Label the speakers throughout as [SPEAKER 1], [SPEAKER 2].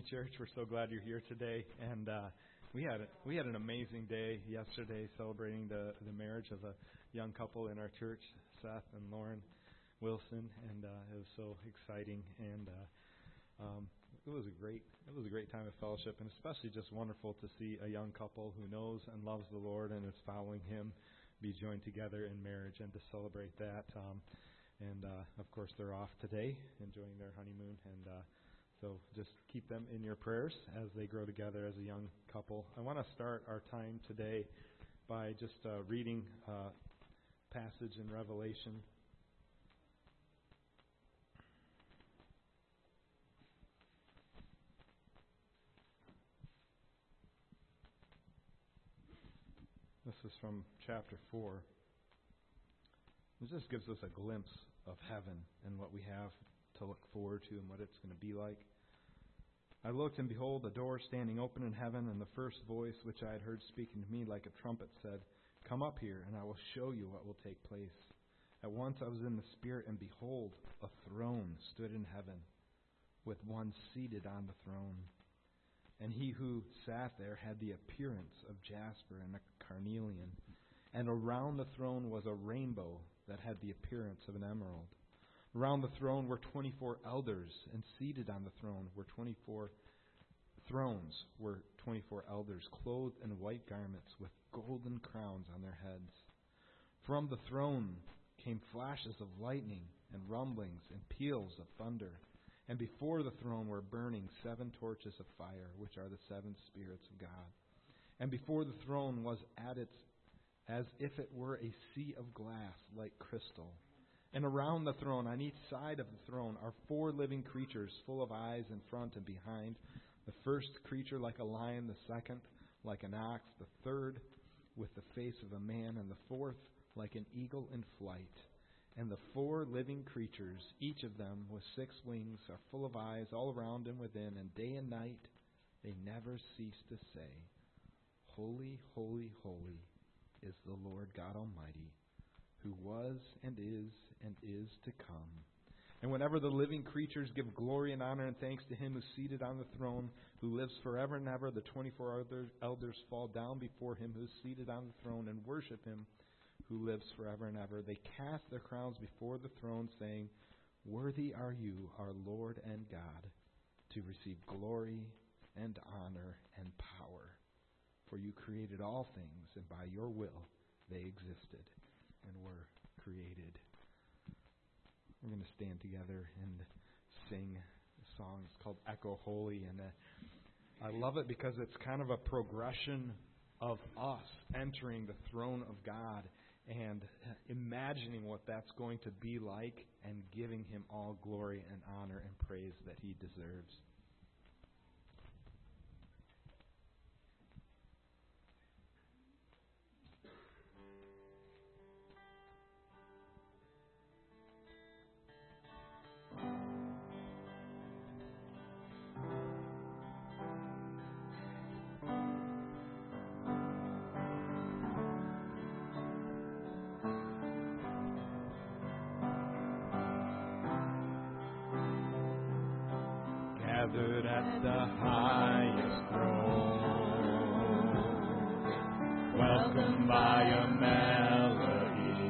[SPEAKER 1] you, church. We're so glad you're here today. And we had an amazing day yesterday celebrating the marriage of a young couple in our church, Seth and Lauren Wilson, and it was so exciting. And it was a great time of fellowship, and especially just wonderful to see a young couple who knows and loves the Lord and is following Him be joined together in marriage, and to celebrate that. And of course, they're off today, enjoying their honeymoon, and so just keep them in your prayers as they grow together as a young couple. I want to start our time today by just reading a passage in Revelation. This is from chapter 4. It just gives us a glimpse of heaven and what we have to look forward to and what it's going to be like. I looked, and behold, a door standing open in heaven, and the first voice which I had heard speaking to me like a trumpet said, "Come up here, and I will show you what will take place." At once I was in the Spirit, and behold, a throne stood in heaven, with one seated on the throne. And he who sat there had the appearance of jasper and a carnelian, and around the throne was a rainbow that had the appearance of an emerald. Around the throne were 24 elders, and seated on the throne were 24 elders, clothed in white garments with golden crowns on their heads. From the throne came flashes of lightning and rumblings and peals of thunder. And before the throne were burning 7 torches of fire, which are the 7 spirits of God. And before the throne was as if it were a sea of glass like crystal. And around the throne, on each side of the throne, are 4 living creatures full of eyes in front and behind. The first creature like a lion, the second like an ox, the third with the face of a man, and the fourth like an eagle in flight. And the 4 living creatures, each of them with 6 wings, are full of eyes all around and within, and day and night they never cease to say, "Holy, holy, holy is the Lord God Almighty, who was and is to come." And whenever the living creatures give glory and honor and thanks to Him who is seated on the throne, who lives forever and ever, the 24 elders fall down before Him who is seated on the throne and worship Him who lives forever and ever. They cast their crowns before the throne, saying, "Worthy are you, our Lord and God, to receive glory and honor and power. For you created all things, and by your will they existed and were created." We're going to stand together and sing a song. It's called Echo Holy, and I love it because it's kind of a progression of us entering the throne of God and imagining what that's going to be like and giving Him all glory and honor and praise that He deserves. Gathered at the highest throne, welcomed by a melody,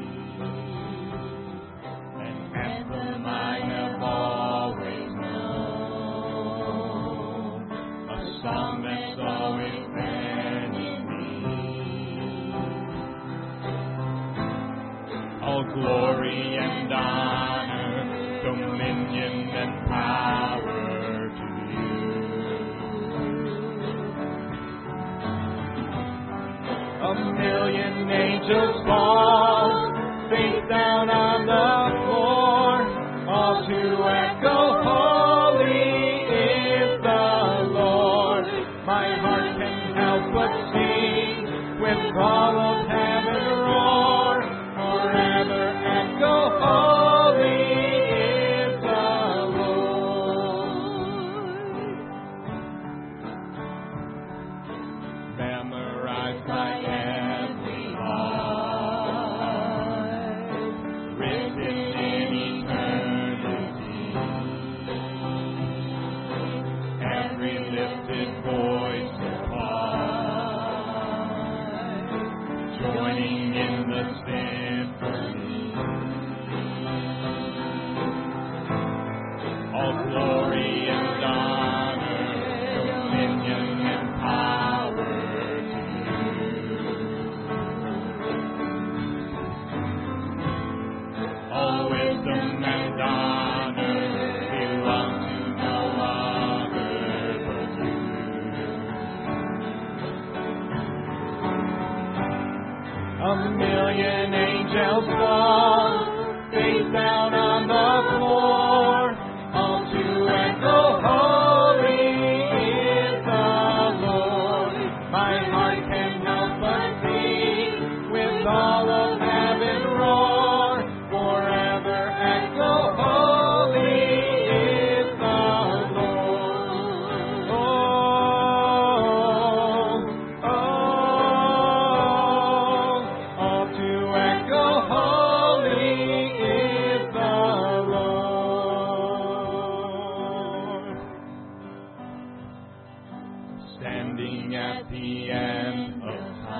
[SPEAKER 1] an anthem I have always known, a song that's always been in me. All glory and honor, dominion and power, a million angels fall, face down on the floor, all to echo, "Holy is the Lord." My heart can help but sing with all of heaven roar, forever echo, "Holy is the Lord." Memorized by every heart, written in eternity, and
[SPEAKER 2] angels fall, face down on the floor, all to echo, holy is the Lord. My heart can help but sing with all of heaven roar, forever echo, holy is the Lord. All to echo, holy is the Lord. Standing at the end of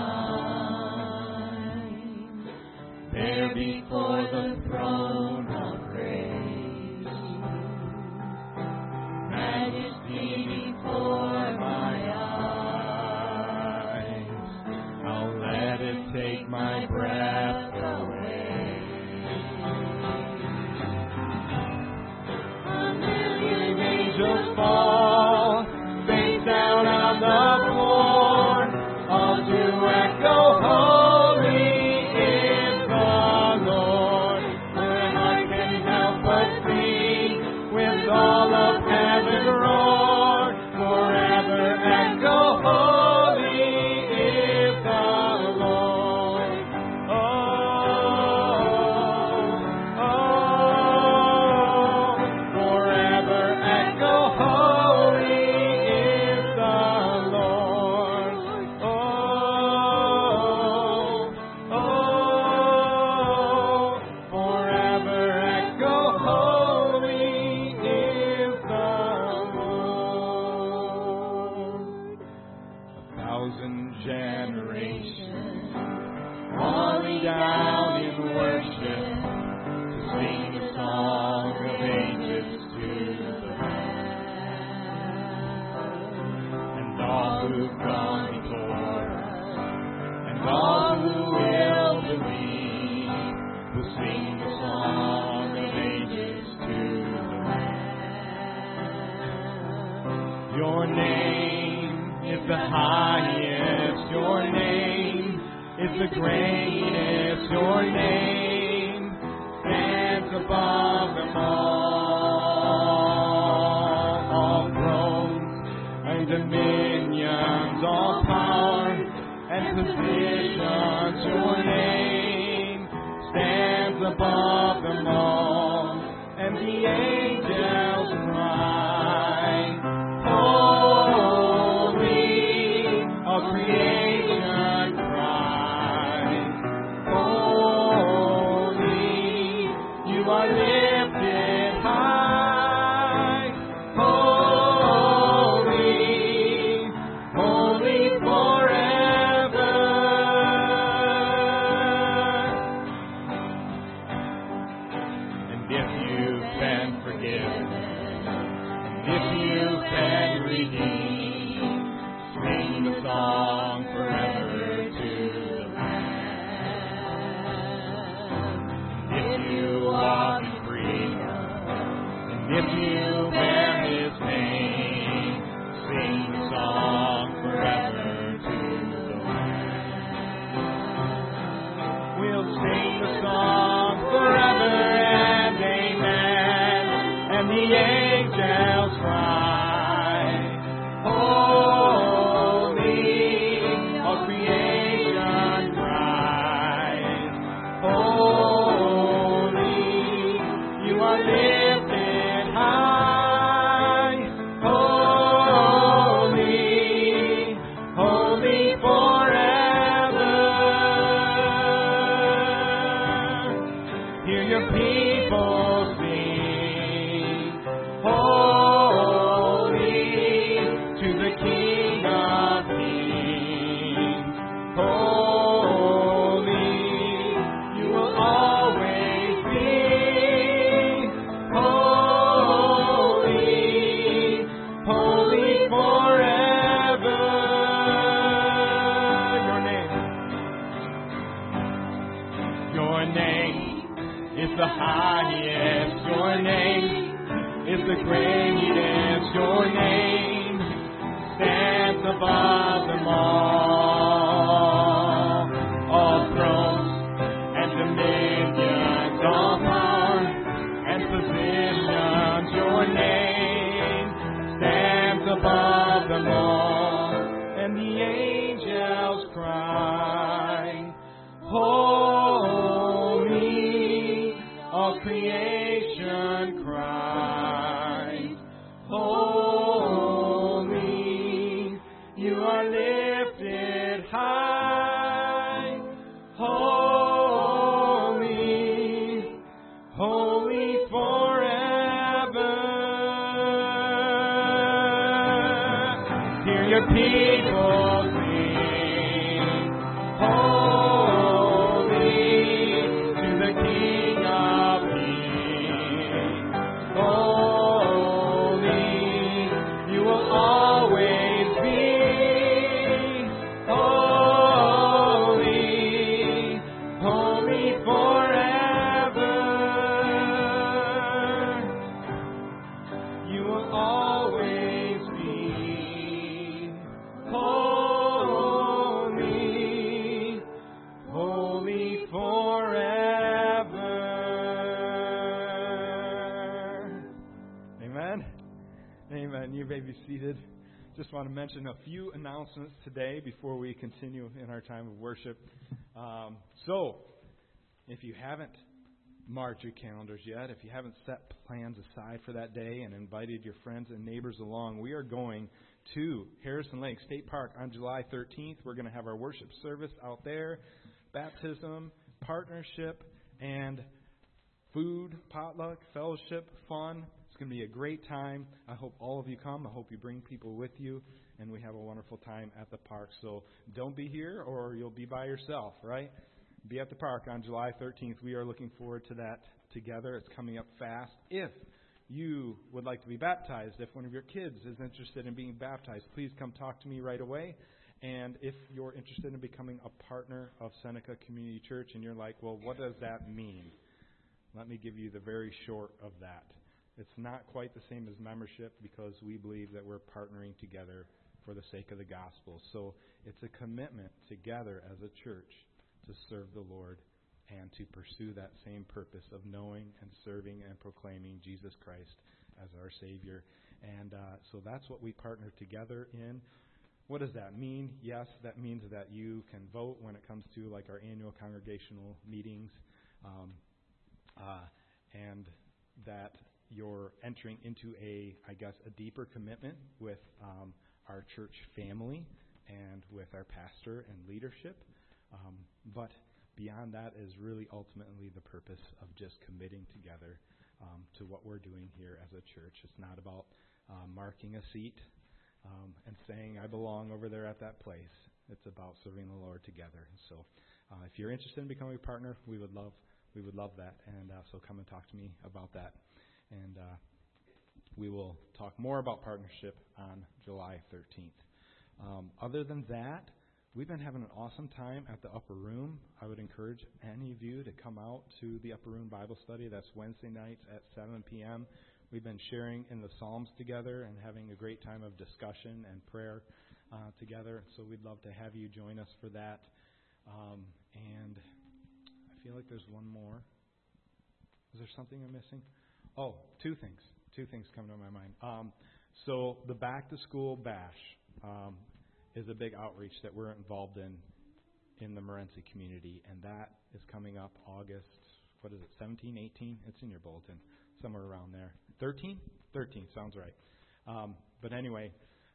[SPEAKER 2] time, there before the throne of grace, majesty before my eyes, I'll let it take my breath away. A million angels fall, face down on the floor, all to echo, holy is the Lord. My heart can help but sing with all of heaven roar, forever echo, holy is the Lord. Forever echo, holy is the Lord. Forever echo, holy is the Lord. 1,000 generations falling down in worship to sing the song of ages to the Lamb. And all who've gone before us, and all who will believe, will sing the song of ages to the Lamb. Your name is the highest, your name is the greatest, your name stands above them all thrones and dominions, all power and positions, your name stands above them all, and the angels cry, holy, all creation cries, holy, you are lifted high, holy, holy forever. And if you've been forgiven, and if you've been redeemed, sing the song forever to the Lamb. If you walk in freedom, and if you bear His name, sing the song forever to the Lamb. We'll sing the song forever and amen, and the angels cry, holy, all creation cries, holy, you are lifted high, holy, holy forever. Hear your people sing, holy, to the King of Kings, holy, you will always be, holy, holy forever. Your name is the highest, your name is the greatest, your name stands above them all thrones and dominions.
[SPEAKER 1] them all, and the angels cry, holy, all creation cries, holy, you are lifted high, holy, holy forever. Hear your people sing, holy to the King of Kings. Holy, you will always be. Holy, holy forever. You will always be. Holy, holy forever. Amen. Amen. You may be seated. Just want to mention a few announcements today before we continue in our time of worship. So, if you haven't marked your calendars yet, if you haven't set plans aside for that day and invited your friends and neighbors along, we are going to Harrison Lake State Park on July 13th. We're going to have our worship service out there, baptism, partnership, and food, potluck, fellowship, fun. It's going to be a great time. I hope all of you come. I hope you bring people with you, and we have a wonderful time at the park. So don't be here or you'll be by yourself, right? Be at the park on July 13th. We are looking forward to that together. It's coming up fast. If you would like to be baptized, if one of your kids is interested in being baptized, please come talk to me right away. And if you're interested in becoming a partner of Seneca Community Church and you're like, well, what does that mean? Let me give you the very short of that. It's not quite the same as membership because we believe that we're partnering together for the sake of the gospel. So it's a commitment together as a church to serve the Lord and to pursue that same purpose of knowing and serving and proclaiming Jesus Christ as our Savior. And so that's what we partner together in. What does that mean? Yes, that means that you can vote when it comes to like our annual congregational meetings, and that you're entering into a deeper commitment with our church family and with our pastor and leadership. But beyond that is really ultimately the purpose of just committing together to what we're doing here as a church. It's not about marking a seat and saying, I belong over there at that place. It's about serving the Lord together. So if you're interested in becoming a partner, we would love that. And so come and talk to me about that. And we will talk more about partnership on July 13th. Other than that, we've been having an awesome time at the Upper Room. I would encourage any of you to come out to the Upper Room Bible Study. That's Wednesday nights at 7 p.m. We've been sharing in the Psalms together and having a great time of discussion and prayer together. So we'd love to have you join us for that. And I feel like there's one more. Is there something I'm missing? Oh, two things. Two things come to my mind. So the Back to School Bash is a big outreach that we're involved in the Morenci community, and that is coming up August, 17, 18? It's in your bulletin, somewhere around there. 13? 13, sounds right. But anyway,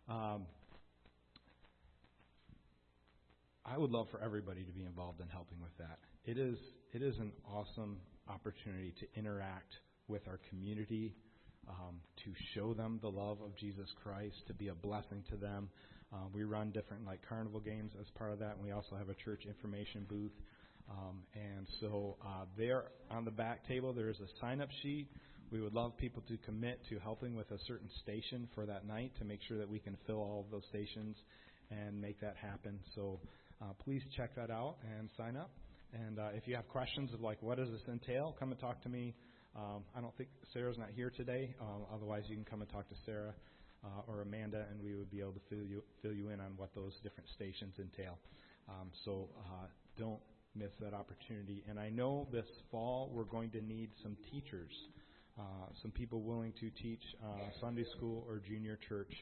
[SPEAKER 1] I would love for everybody to be involved in helping with that. It is an awesome opportunity to interact with our community, to show them the love of Jesus Christ, to be a blessing to them. We run different carnival games as part of that, and we also have a church information booth. And so there on the back table, there is a sign-up sheet. We would love people to commit to helping with a certain station for that night to make sure that we can fill all of those stations and make that happen. So please check that out and sign up. And if you have questions of what does this entail, come and talk to me. I don't think Sarah's not here today. Otherwise, you can come and talk to Sarah or Amanda, and we would be able to fill you in on what those different stations entail. So don't miss that opportunity. And I know this fall we're going to need some teachers, some people willing to teach Sunday school or junior church.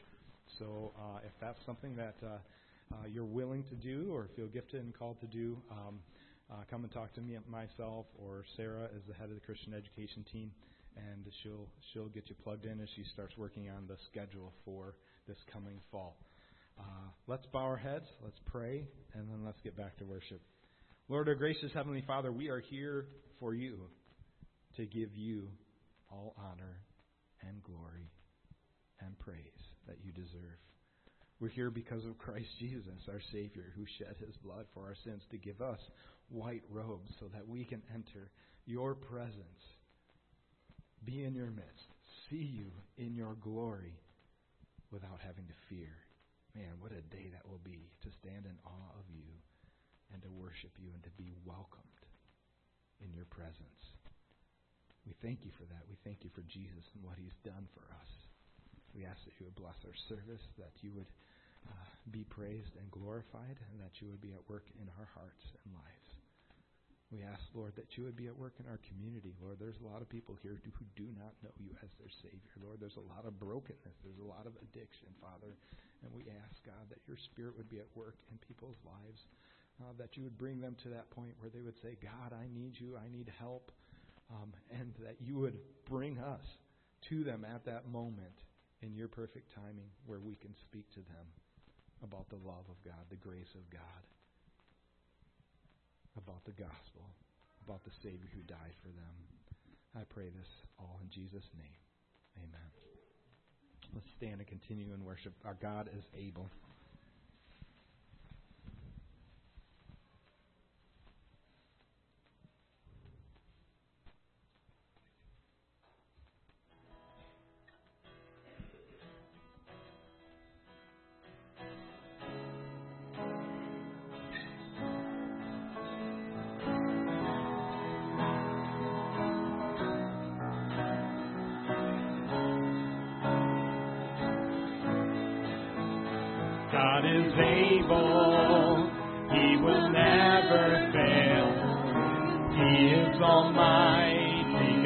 [SPEAKER 1] So if that's something that you're willing to do or feel gifted and called to do, come and talk to me, myself, or Sarah as the head of the Christian education team, and she'll get you plugged in as she starts working on the schedule for this coming fall. Let's bow our heads, let's pray, and then let's get back to worship. Lord, our gracious Heavenly Father, we are here for you, to give you all honor and glory and praise that you deserve. We're here because of Christ Jesus, our Savior, who shed his blood for our sins to give us white robes so that we can enter your presence, be in your midst, see you in your glory without having to fear. Man, what a day that will be to stand in awe of you and to worship you and to be welcomed in your presence. We thank you for that. We thank you for Jesus and what he's done for us. We ask that you would bless our service, that you would be praised and glorified, and that you would be at work in our hearts and lives. We ask, Lord, that you would be at work in our community. Lord, there's a lot of people here who do not know you as their Savior. Lord, there's a lot of brokenness. There's a lot of addiction, Father. And we ask, God, that your Spirit would be at work in people's lives, that you would bring them to that point where they would say, God, I need you. I need help. And that you would bring us to them at that moment in your perfect timing where we can speak to them about the love of God, the grace of God, about the gospel, about the Savior who died for them. I pray this all in Jesus' name. Amen. Let's stand and continue in worship. Our God is able.
[SPEAKER 2] God is able, he will never fail. He is Almighty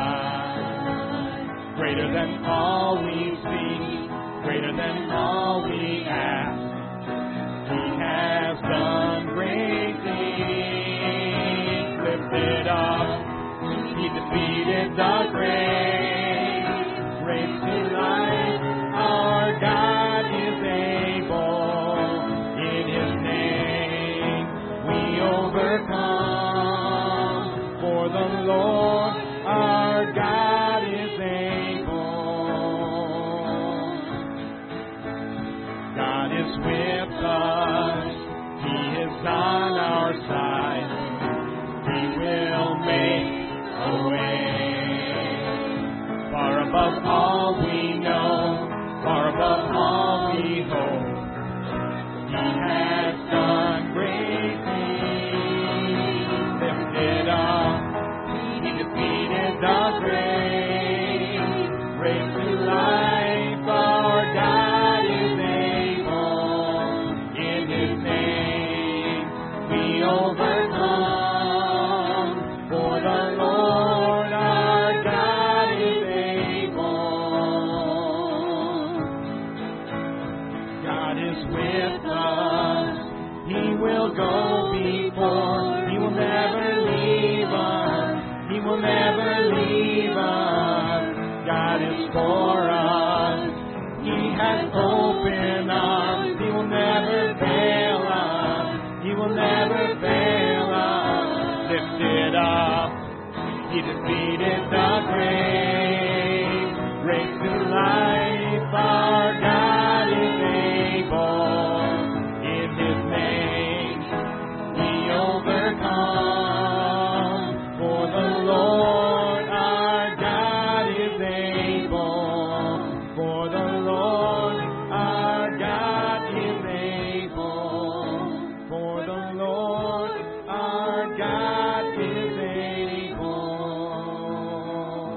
[SPEAKER 2] God, greater than all we see, greater than all we ask. He has done great things, lifted up, he defeated the grave, raised to life, our God is able. In his name we overcome, for the Lord our God is able. God is with us, he is on our side, he will make a way. Far above all we know, far above all we hope, he has done great things. Lifted up, he defeated the grave, raised to life, our God is able. In his name we overcome, for the Lord our God is able. God is with us, he will go before, he will never leave us, he will never leave us. God is for us, he has open arms, he will never fail us, he will never fail us. Lifted up, he defeated the grave, raised to life, our God is able. In his name we overcome, for the Lord our God is able. For the Lord our God is able. For the Lord our God is able.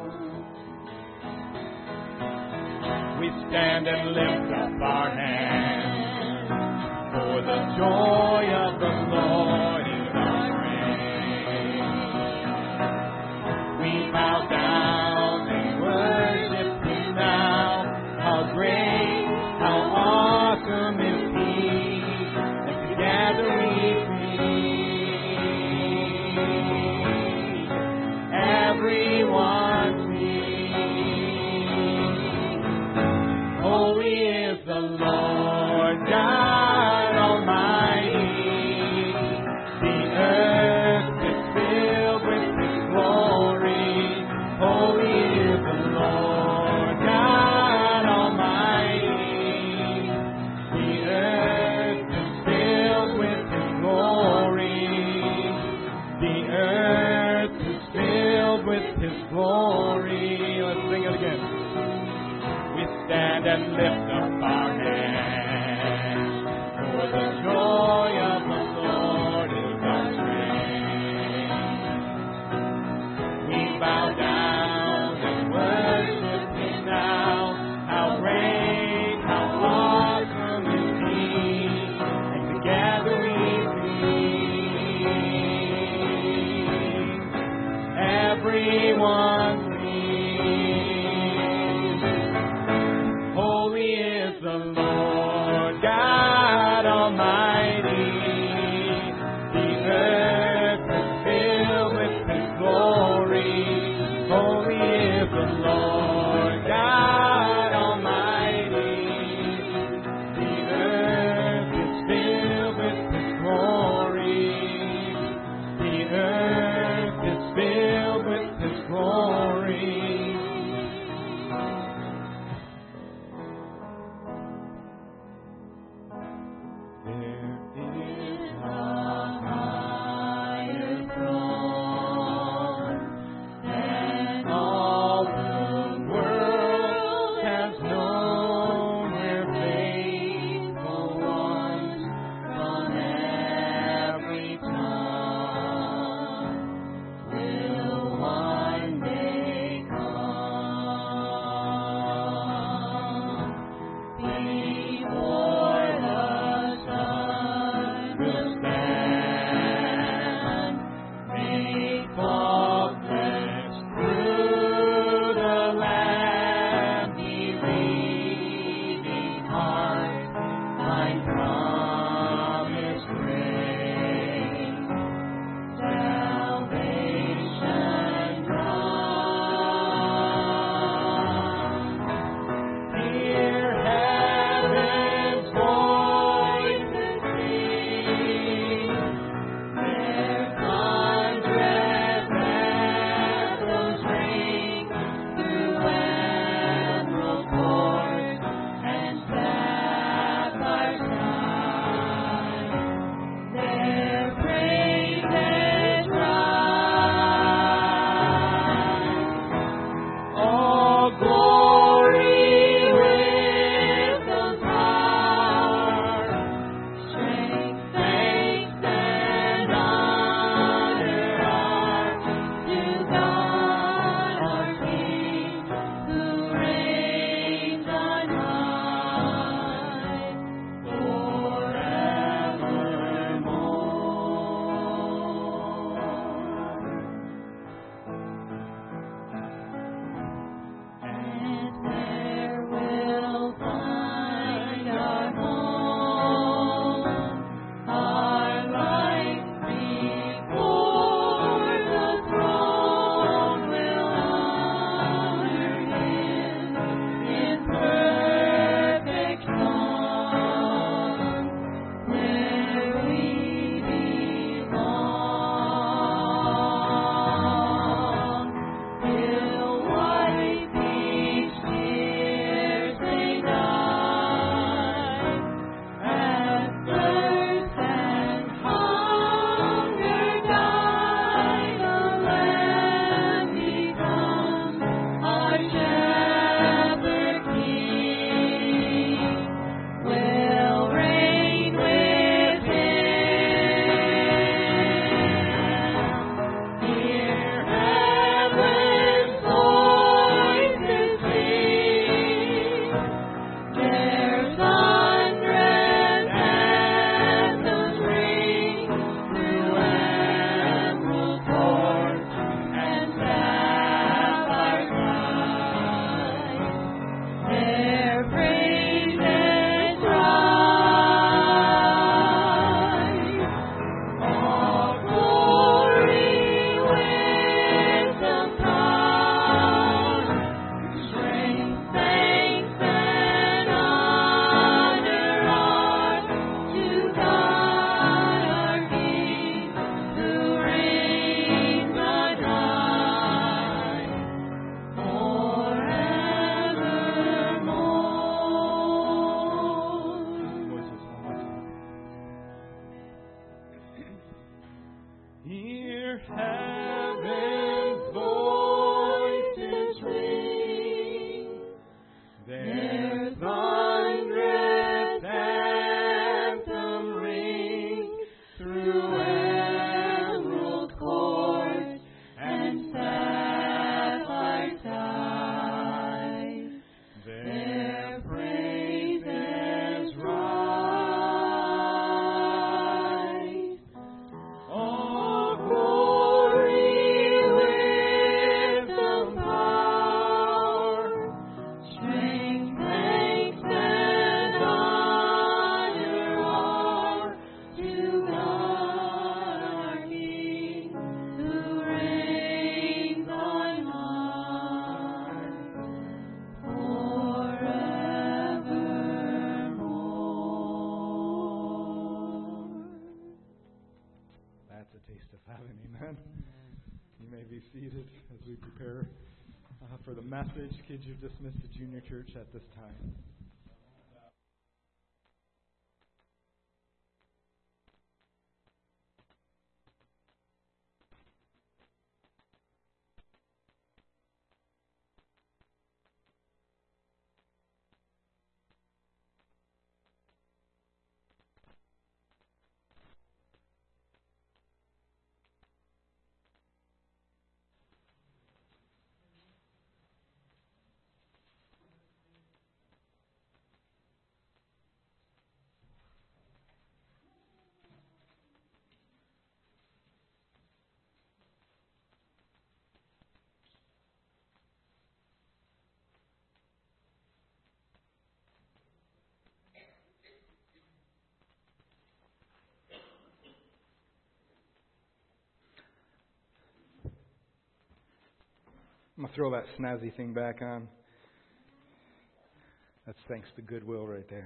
[SPEAKER 2] We stand and lift up our hands, for the joy of the Lord is our strength. We bow down and worship him now. How great
[SPEAKER 1] seated as we prepare for the message. Kids, you're dismissed to junior church at this time. I'm going to throw that snazzy thing back on. That's thanks to Goodwill right there.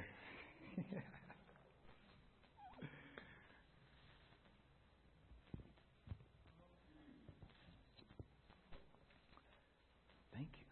[SPEAKER 1] Thank you.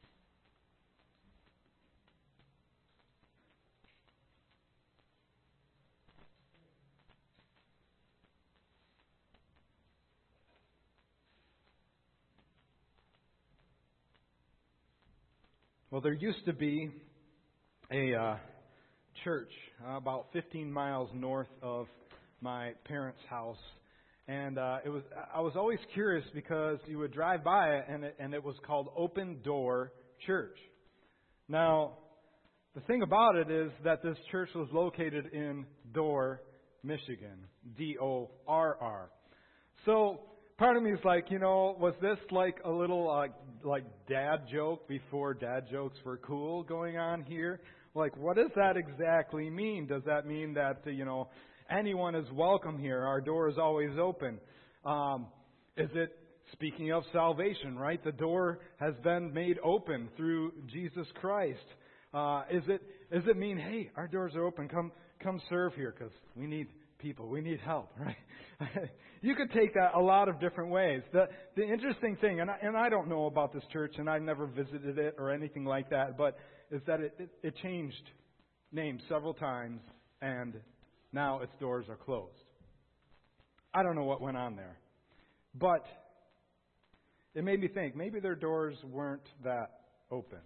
[SPEAKER 1] Well, there used to be a church about 15 miles north of my parents' house, and I was always curious because you would drive by it, and it was called Open Door Church. Now, the thing about it is that this church was located in Dorr, Michigan, D-O-R-R. So part of me is like, was this like a little like dad joke before dad jokes were cool going on here? Like, what does that exactly mean? Does that mean that, anyone is welcome here? Our door is always open. Is it, speaking of salvation, right? The door has been made open through Jesus Christ. Does it mean, hey, our doors are open, come serve here because we need people, we need help, right? You could take that a lot of different ways. The interesting thing, and I don't know about this church, and I've never visited it or anything like that, but is that it changed names several times, and now its doors are closed. I don't know what went on there, but it made me think maybe their doors weren't that open.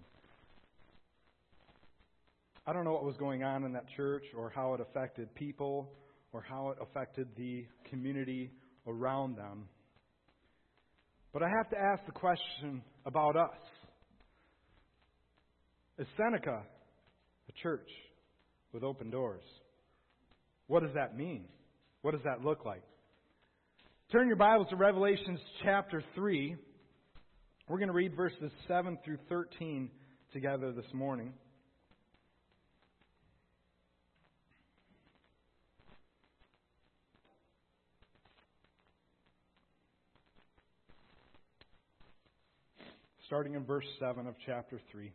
[SPEAKER 1] I don't know what was going on in that church or how it affected people or how it affected the community around them. But I have to ask the question about us. Is Seneca a church with open doors? What does that mean? What does that look like? Turn your Bibles to Revelation chapter 3. We're going to read verses 7 through 13 together this morning. Starting in verse 7 of chapter 3.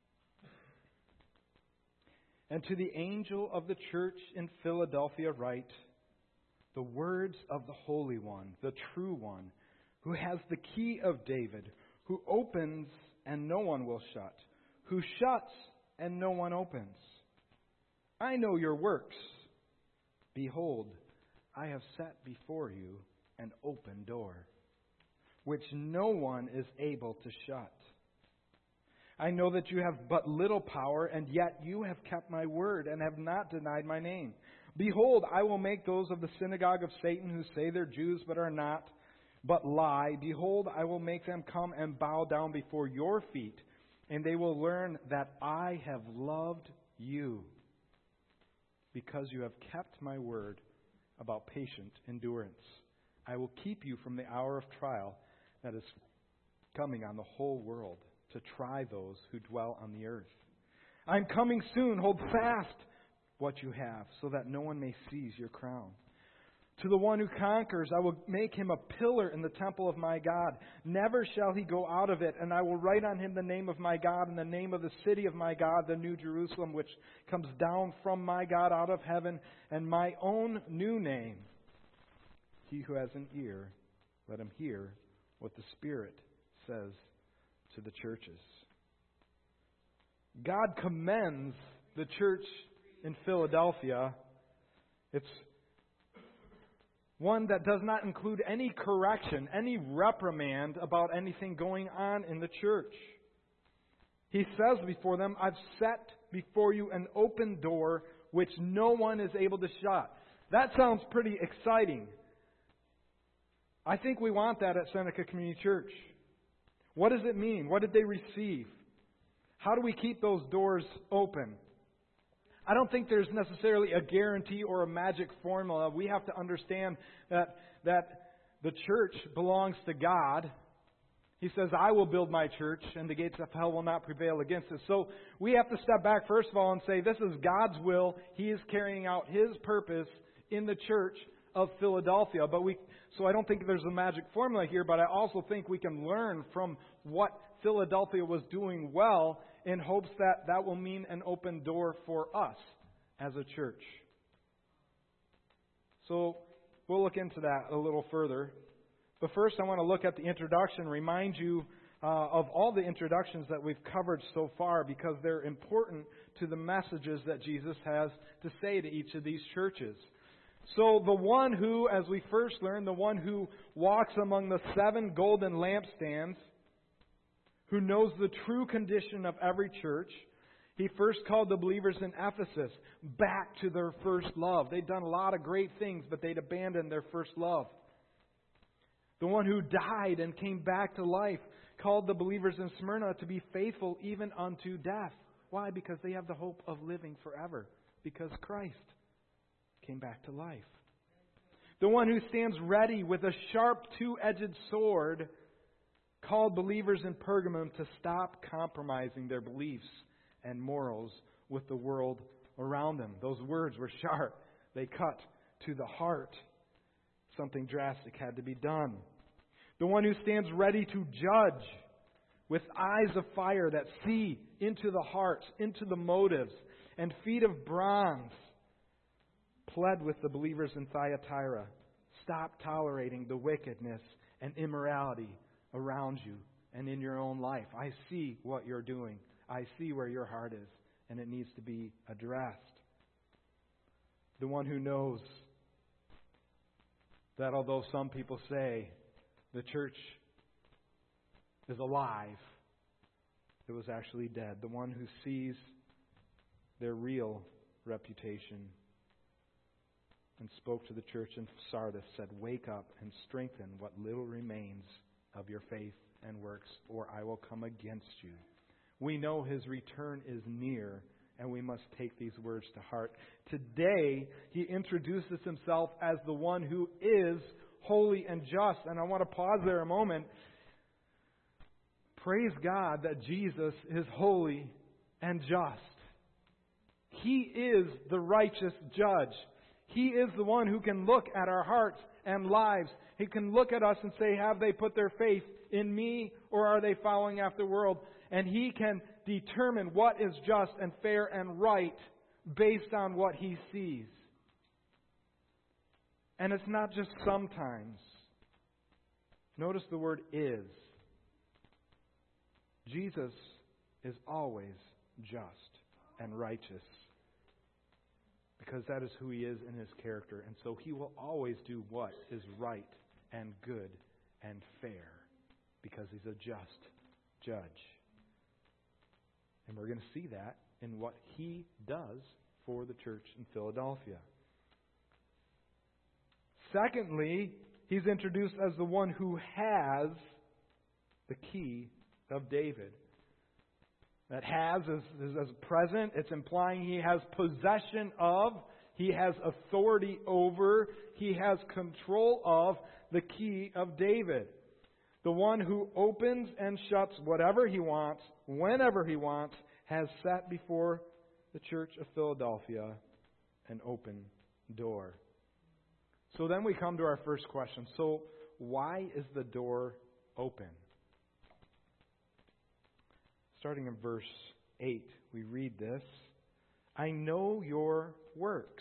[SPEAKER 1] And to the angel of the church in Philadelphia write, the words of the Holy One, the true One, who has the key of David, who opens and no one will shut, who shuts and no one opens. I know your works. Behold, I have set before you an open door, which no one is able to shut. I know that you have but little power, and yet you have kept my word and have not denied my name. Behold, I will make those of the synagogue of Satan who say they're Jews but are not, but lie. Behold, I will make them come and bow down before your feet, and they will learn that I have loved you, because you have kept my word about patient endurance. I will keep you from the hour of trial that is coming on the whole world, to try those who dwell on the earth. I'm coming soon. Hold fast what you have, so that no one may seize your crown. To the one who conquers, I will make him a pillar in the temple of my God. Never shall he go out of it, and I will write on him the name of my God and the name of the city of my God, the New Jerusalem, which comes down from my God out of heaven, and my own new name. He who has an ear, let him hear what the Spirit says to the churches. God commends the church in Philadelphia. It's one that does not include any correction, any reprimand about anything going on in the church. He says before them, I've set before you an open door which no one is able to shut. That sounds pretty exciting. I think we want that at Seneca Community Church. What does it mean? What did they receive? How do we keep those doors open? I don't think there's necessarily a guarantee or a magic formula. We have to understand that the church belongs to God. He says, I will build my church, and the gates of hell will not prevail against it. So we have to step back, first of all, and say, this is God's will. He is carrying out His purpose in the church of Philadelphia. So I don't think there's a magic formula here, but I also think we can learn from what Philadelphia was doing well in hopes that that will mean an open door for us as a church. So we'll look into that a little further. But first, I want to look at the introduction, remind you of all the introductions that we've covered so far, because they're important to the messages that Jesus has to say to each of these churches. So the one who, as we first learned, the one who walks among the 7 golden lampstands, who knows the true condition of every church, he first called the believers in Ephesus back to their first love. They'd done a lot of great things, but they'd abandoned their first love. The one who died and came back to life called the believers in Smyrna to be faithful even unto death. Why? Because they have the hope of living forever. Because Christ came back to life. The one who stands ready with a sharp 2-edged sword called believers in Pergamum to stop compromising their beliefs and morals with the world around them. Those words were sharp. They cut to the heart. Something drastic had to be done. The one who stands ready to judge with eyes of fire that see into the hearts, into the motives, and feet of bronze, pled with the believers in Thyatira. Stop tolerating the wickedness and immorality around you and in your own life. I see what you're doing. I see where your heart is, and it needs to be addressed. The one who knows that although some people say the church is alive, it was actually dead. The one who sees their real reputation and spoke to the church in Sardis, said, wake up and strengthen what little remains of your faith and works, or I will come against you. We know His return is near, and we must take these words to heart. Today, He introduces Himself as the one who is holy and just. And I want to pause there a moment. Praise God that Jesus is holy and just. He is the righteous judge. He is the one who can look at our hearts and lives. He can look at us and say, have they put their faith in me, or are they following after the world? And He can determine what is just and fair and right based on what He sees. And it's not just sometimes. Notice the word is. Jesus is always just and righteous, because that is who He is in His character. And so He will always do what is right and good and fair, because He's a just judge. And we're going to see that in what He does for the church in Philadelphia. Secondly, He's introduced as the one who has the key of David. That has is as present. It's implying He has possession of, He has authority over, He has control of the key of David. The one who opens and shuts whatever He wants, whenever He wants, has set before the church of Philadelphia an open door. So then we come to our first question. So why is the door open? Starting in verse 8, we read this. I know your works.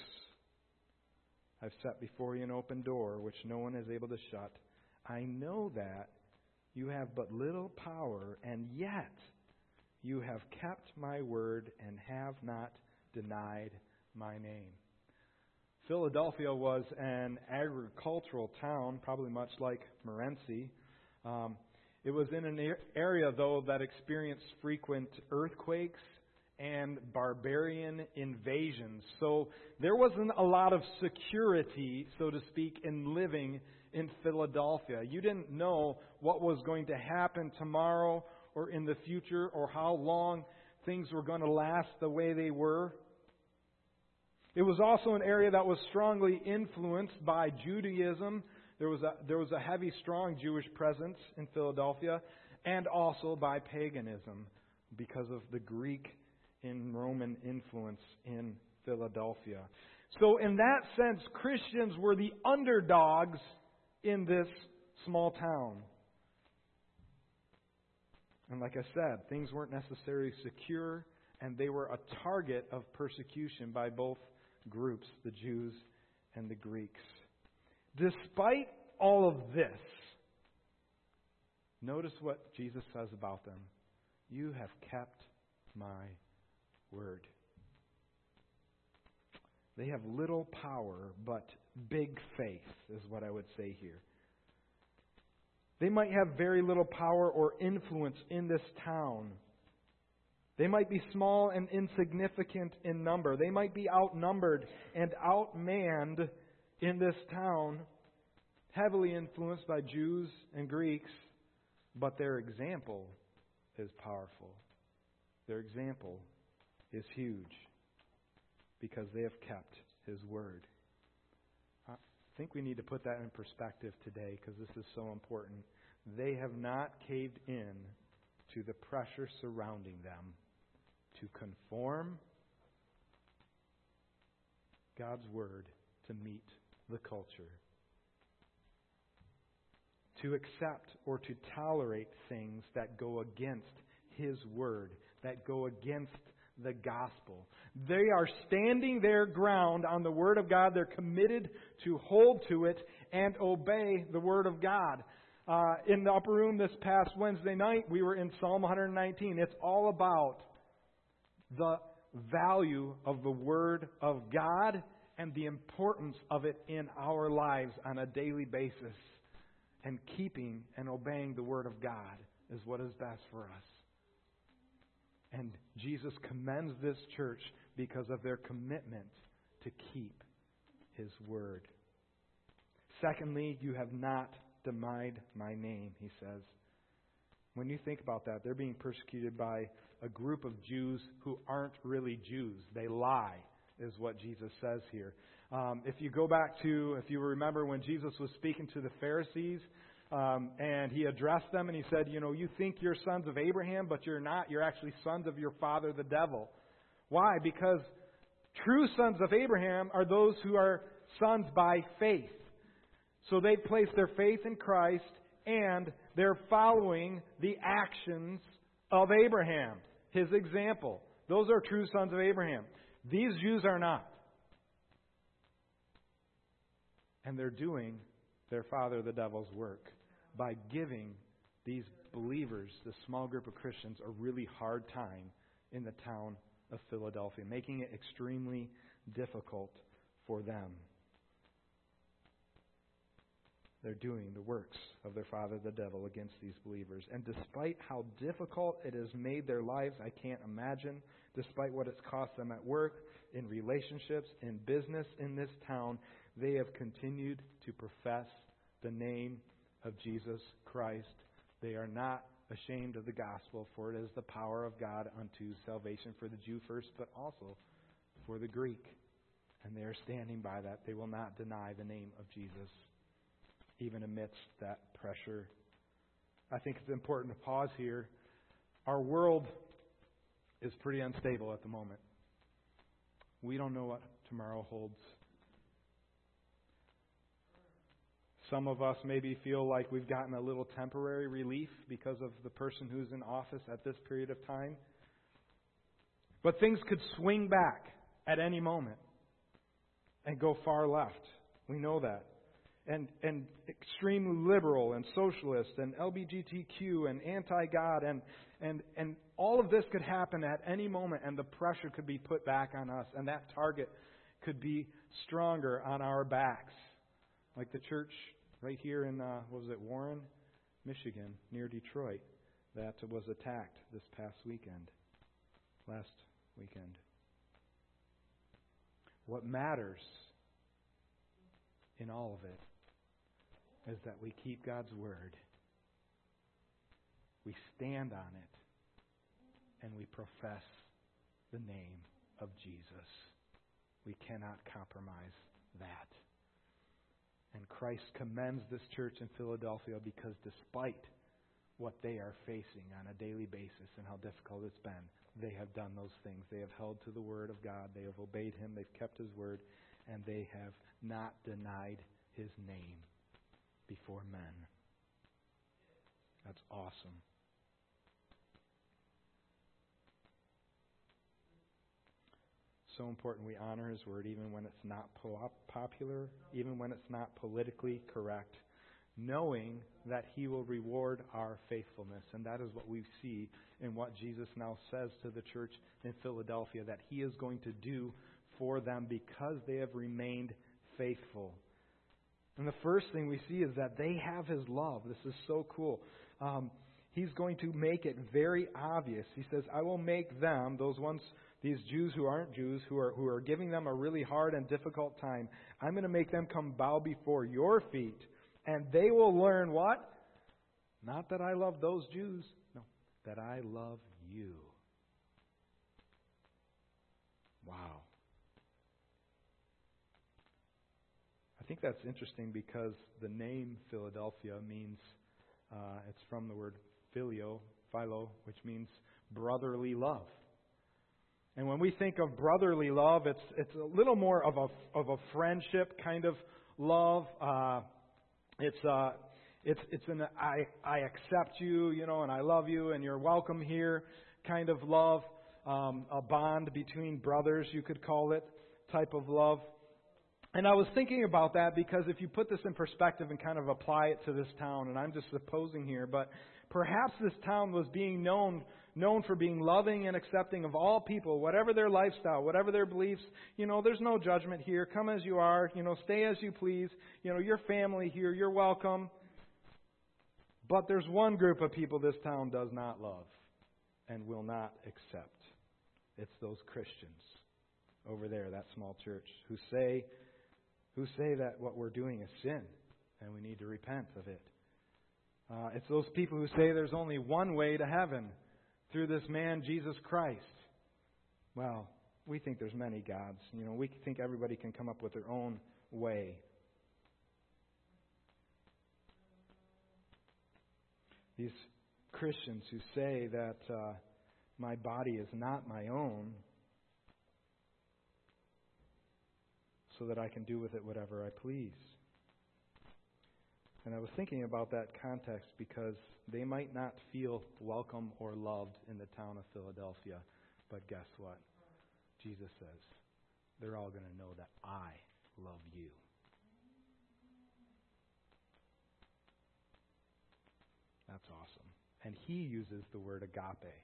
[SPEAKER 1] I've set before you an open door which no one is able to shut. I know that You have but little power, and yet you have kept my word and have not denied my name. Philadelphia was an agricultural town, probably much like Morenci. It was in an area, though, that experienced frequent earthquakes and barbarian invasions. So there wasn't a lot of security, so to speak, in living in Philadelphia. You didn't know what was going to happen tomorrow or in the future or how long things were going to last the way they were. It was also an area that was strongly influenced by Judaism. There was a heavy, strong Jewish presence in Philadelphia, and also by paganism because of the Greek and Roman influence in Philadelphia. So in that sense, Christians were the underdogs in this small town. And like I said, things weren't necessarily secure, and they were a target of persecution by both groups, the Jews and the Greeks. Despite all of this, notice what Jesus says about them. You have kept my word. They have little power, but big faith, is what I would say here. They might have very little power or influence in this town. They might be small and insignificant in number. They might be outnumbered and outmanned in this town, heavily influenced by Jews and Greeks, but their example is powerful. Their example is huge because they have kept His word. I think we need to put that in perspective today because this is so important. They have not caved in to the pressure surrounding them to conform God's word to meet the culture, to accept or to tolerate things that go against His word, that go against the gospel. They are standing their ground on the word of God. They're committed to hold to it and obey the word of God. In the upper room this past Wednesday night, we were in Psalm 119. It's all about the value of the word of God and the importance of it in our lives on a daily basis. And keeping and obeying the word of God is what is best for us. And Jesus commends this church because of their commitment to keep His word. Secondly, you have not denied my name, He says. When you think about that, they're being persecuted by a group of Jews who aren't really Jews. They lie, is what Jesus says here. If you remember when Jesus was speaking to the Pharisees, and He addressed them and He said, you think you're sons of Abraham, but you're not. You're actually sons of your father, the devil. Why? Because true sons of Abraham are those who are sons by faith. So they place their faith in Christ and they're following the actions of Abraham, his example. Those are true sons of Abraham. These Jews are not. And they're doing their father, the devil's work, by giving these believers, this small group of Christians, a really hard time in the town of Philadelphia, making it extremely difficult for them. They're doing the works of their father, the devil, against these believers. And despite how difficult it has made their lives, I can't imagine, despite what it's cost them at work, in relationships, in business, in this town, they have continued to profess the name of Jesus Christ. They are not ashamed of the gospel, for it is the power of God unto salvation for the Jew first, but also for the Greek. And they are standing by that. They will not deny the name of Jesus, even amidst that pressure. I think it's important to pause here. Our world is pretty unstable at the moment. We don't know what tomorrow holds. Some of us maybe feel like we've gotten a little temporary relief because of the person who's in office at this period of time. But things could swing back at any moment and go far left. We know that. and extremely liberal and socialist and LGBTQ and anti-God and all of this could happen at any moment, and the pressure could be put back on us, and that target could be stronger on our backs. Like the church right here in, Warren, Michigan, near Detroit, that was attacked this last weekend. What matters in all of it is that we keep God's Word, we stand on it, and we profess the name of Jesus. We cannot compromise that. And Christ commends this church in Philadelphia because despite what they are facing on a daily basis and how difficult it's been, they have done those things. They have held to the Word of God. They have obeyed Him. They've kept His Word. And they have not denied His name before men. That's awesome. So important we honor His Word even when it's not popular, even when it's not politically correct, knowing that He will reward our faithfulness. And that is what we see in what Jesus now says to the church in Philadelphia, that He is going to do for them because they have remained faithful. And the first thing we see is that they have His love. This is so cool. He's going to make it very obvious. He says, I will make them, these Jews who aren't Jews, who are giving them a really hard and difficult time, I'm going to make them come bow before your feet. And they will learn what? Not that I love those Jews. No, that I love you. Wow. I think that's interesting because the name Philadelphia means, it's from the word philo, which means brotherly love. And when we think of brotherly love, it's a little more of a friendship kind of love. It's an I accept you, and I love you, and you're welcome here kind of love. A bond between brothers, you could call it, type of love. And I was thinking about that because if you put this in perspective and kind of apply it to this town, and I'm just supposing here, but perhaps this town was being known for being loving and accepting of all people, whatever their lifestyle, whatever their beliefs. There's no judgment here. Come as you are. Stay as you please. Your family here. You're welcome. But there's one group of people this town does not love and will not accept. It's those Christians over there, that small church, who say that what we're doing is sin and we need to repent of it. It's those people who say there's only one way to heaven, through this man, Jesus Christ. Well, we think there's many gods. We think everybody can come up with their own way. These Christians who say that my body is not my own, so that I can do with it whatever I please. And I was thinking about that context because they might not feel welcome or loved in the town of Philadelphia. But guess what? Jesus says, they're all going to know that I love you. That's awesome. And He uses the word agape.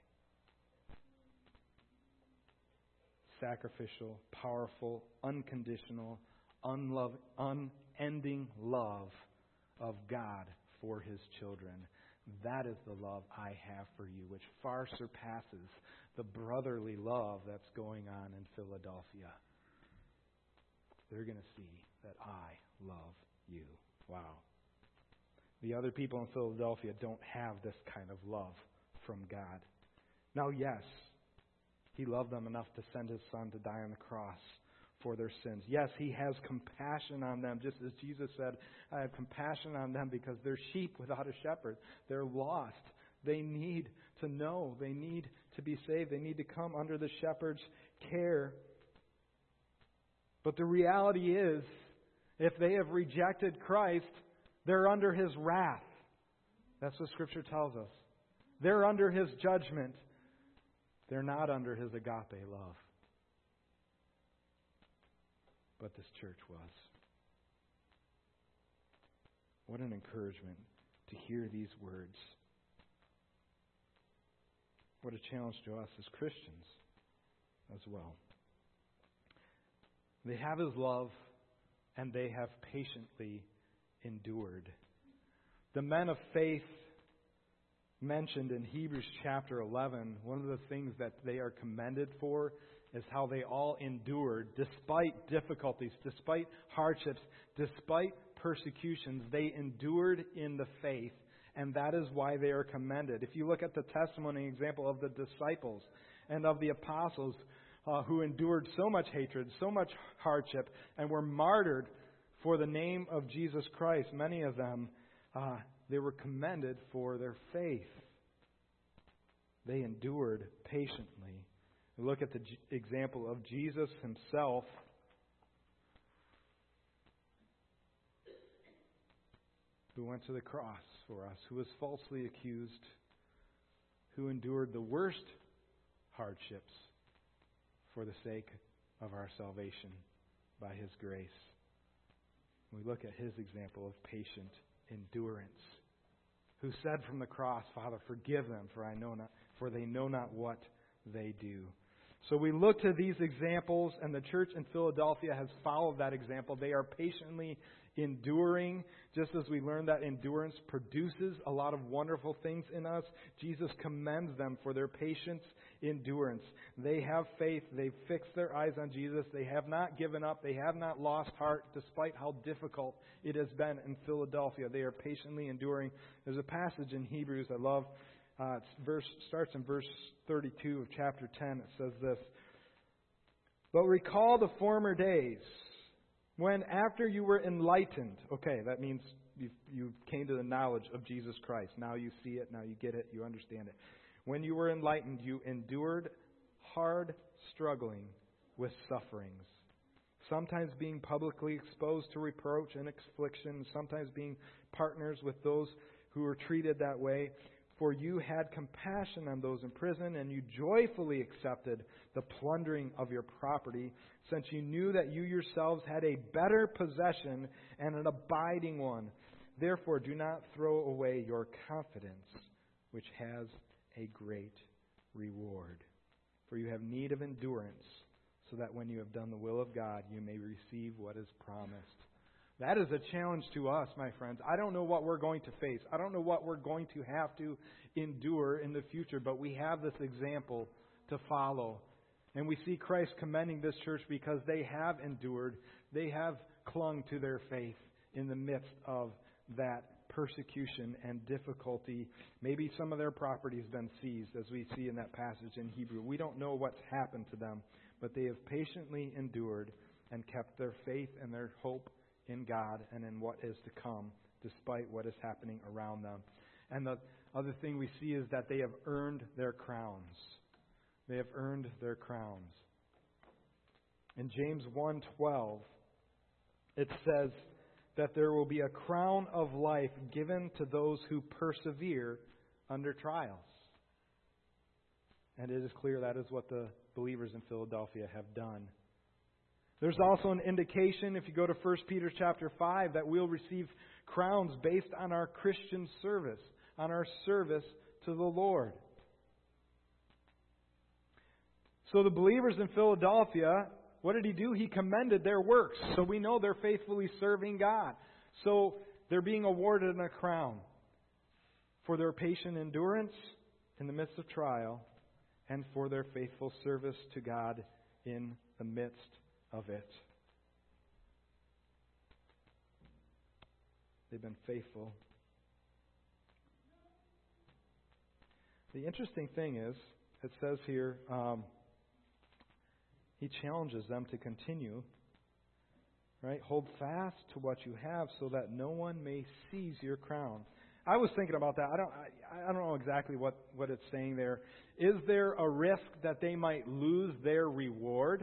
[SPEAKER 1] Sacrificial, powerful, unconditional, unending love of God for His children. That is the love I have for you, which far surpasses the brotherly love that's going on in Philadelphia. They're going to see that I love you. Wow. The other people in Philadelphia don't have this kind of love from God. Now, yes, He loved them enough to send His Son to die on the cross for their sins. Yes, He has compassion on them, just as Jesus said, I have compassion on them because they're sheep without a shepherd. They're lost. They need to know. They need to be saved. They need to come under the shepherd's care. But the reality is, if they have rejected Christ, they're under His wrath. That's what Scripture tells us. They're under His judgment. They're not under His agape love. But this church was. What an encouragement to hear these words. What a challenge to us as Christians as well. They have His love, and they have patiently endured. The men of faith mentioned in Hebrews chapter 11, one of the things that they are commended for is how they all endured despite difficulties, despite hardships, despite persecutions. They endured in the faith, and that is why they are commended. If you look at the testimony example of the disciples and of the apostles who endured so much hatred, so much hardship, and were martyred for the name of Jesus Christ, many of them, they were commended for their faith. They endured patiently. We look at the example of Jesus Himself. Who went to the cross for us, who was falsely accused, who endured the worst hardships for the sake of our salvation by His grace. We look at His example of patient endurance, who said from the cross, Father, forgive them, for they know not what they do. So we look to these examples, and the church in Philadelphia has followed that example. They are patiently enduring, just as we learned that endurance produces a lot of wonderful things in us. Jesus commends them for their patience, endurance. They have faith. They've fixed their eyes on Jesus. They have not given up. They have not lost heart, despite how difficult it has been in Philadelphia. They are patiently enduring. There's a passage in Hebrews I love. Starts in verse 32 of chapter 10. It says this: "But recall the former days, when after you were enlightened," okay, that means you came to the knowledge of Jesus Christ. Now you see it, now you get it, you understand it. "When you were enlightened, you endured hard struggling with sufferings, sometimes being publicly exposed to reproach and affliction, sometimes being partners with those who were treated that way. For you had compassion on those in prison, and you joyfully accepted the plundering of your property, since you knew that you yourselves had a better possession and an abiding one. Therefore, do not throw away your confidence, which has a great reward. For you have need of endurance, so that when you have done the will of God, you may receive what is promised." That is a challenge to us, my friends. I don't know what we're going to face. I don't know what we're going to have to endure in the future, but we have this example to follow. And we see Christ commending this church because they have endured. They have clung to their faith in the midst of that persecution and difficulty. Maybe some of their property has been seized, as we see in that passage in Hebrew. We don't know what's happened to them, but they have patiently endured and kept their faith and their hope in God and in what is to come, despite what is happening around them. And the other thing we see is that they have earned their crowns. They have earned their crowns. In James 1:12, it says that there will be a crown of life given to those who persevere under trials. And it is clear that is what the believers in Philadelphia have done. There's also an indication, if you go to 1 Peter chapter 5, that we'll receive crowns based on our Christian service, on our service to the Lord. So the believers in Philadelphia, what did he do? He commended their works. So we know they're faithfully serving God. So they're being awarded a crown for their patient endurance in the midst of trial and for their faithful service to God in the midst of it. They've been faithful. The interesting thing is, it says here, he challenges them to continue. Right? Hold fast to what you have so that no one may seize your crown. I was thinking about that. I don't know exactly what it's saying there. Is there a risk that they might lose their reward?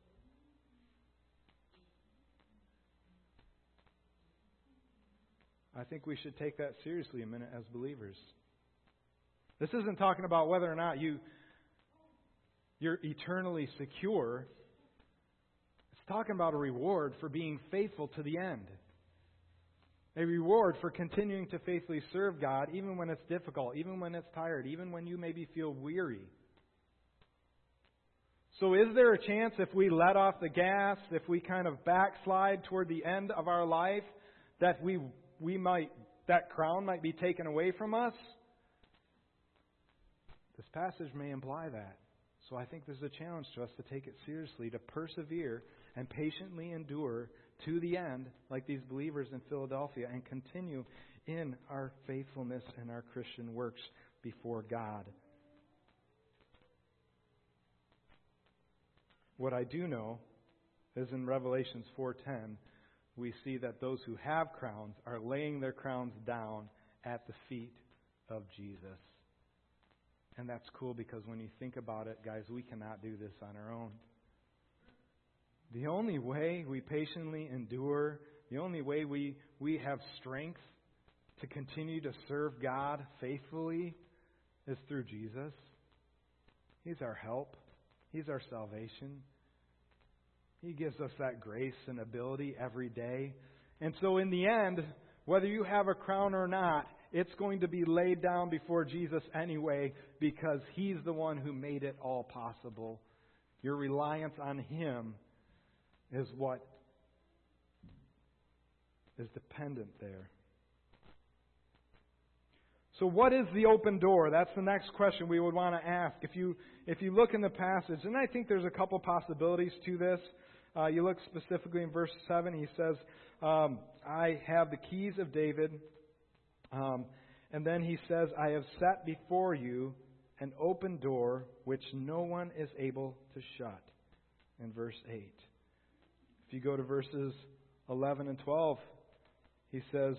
[SPEAKER 1] I think we should take that seriously a minute as believers. This isn't talking about whether or not you're eternally secure. It's talking about a reward for being faithful to the end. A reward for continuing to faithfully serve God, even when it's difficult, even when it's tired, even when you maybe feel weary. So is there a chance if we let off the gas, if we kind of backslide toward the end of our life, that that crown might be taken away from us? This passage may imply that. So I think there's a challenge to us to take it seriously, to persevere and patiently endure to the end, like these believers in Philadelphia, and continue in our faithfulness and our Christian works before God. What I do know is in Revelations 4:10, we see that those who have crowns are laying their crowns down at the feet of Jesus. And that's cool because when you think about it, guys, we cannot do this on our own. The only way we patiently endure, the only way we have strength to continue to serve God faithfully is through Jesus. He's our help. He's our salvation. He gives us that grace and ability every day. And so in the end, whether you have a crown or not, it's going to be laid down before Jesus anyway because He's the one who made it all possible. Your reliance on Him is what is dependent there. So what is the open door? That's the next question we would want to ask. If you look in the passage, and I think there's a couple possibilities to this. You look specifically in verse 7, he says, I have the keys of David. And then he says, I have set before you an open door which no one is able to shut. In verse 8. If you go to verses 11 and 12, he says,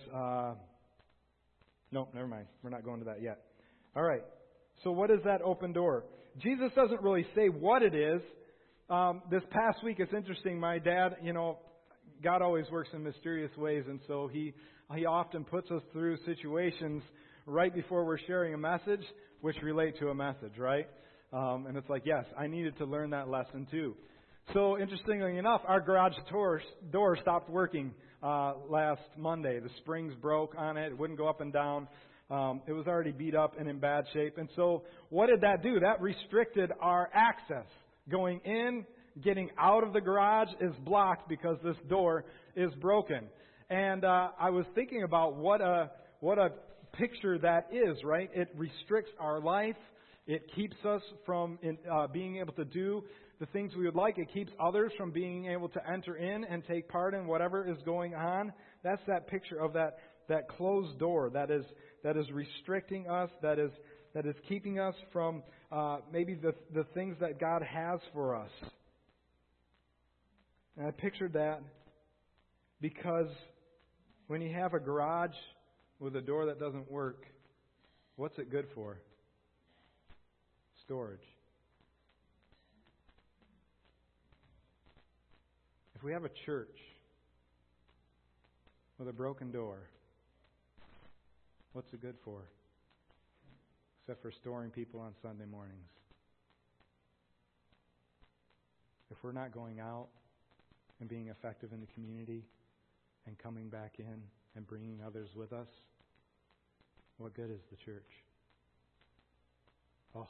[SPEAKER 1] no, never mind. We're not going to that yet. All right. So what is that open door? Jesus doesn't really say what it is. This past week, it's interesting. My dad, God always works in mysterious ways, and so he often puts us through situations right before we're sharing a message, which relate to a message, right? And it's like, yes, I needed to learn that lesson too. So interestingly enough, our garage door stopped working last Monday. The springs broke on it. It wouldn't go up and down. It was already beat up and in bad shape. And so what did that do? That restricted our access. Going in, getting out of the garage is blocked because this door is broken. And I was thinking about what a picture that is, right? It restricts our life. It keeps us from being able to do the things we would like. It keeps others from being able to enter in and take part in whatever is going on. That's that picture of that closed door that is restricting us, that is keeping us from maybe the things that God has for us. And I pictured that because when you have a garage with a door that doesn't work, what's it good for? Storage. If we have a church with a broken door, what's it good for? Except for storing people on Sunday mornings. If we're not going out and being effective in the community and coming back in and bringing others with us, what good is the church? Oh.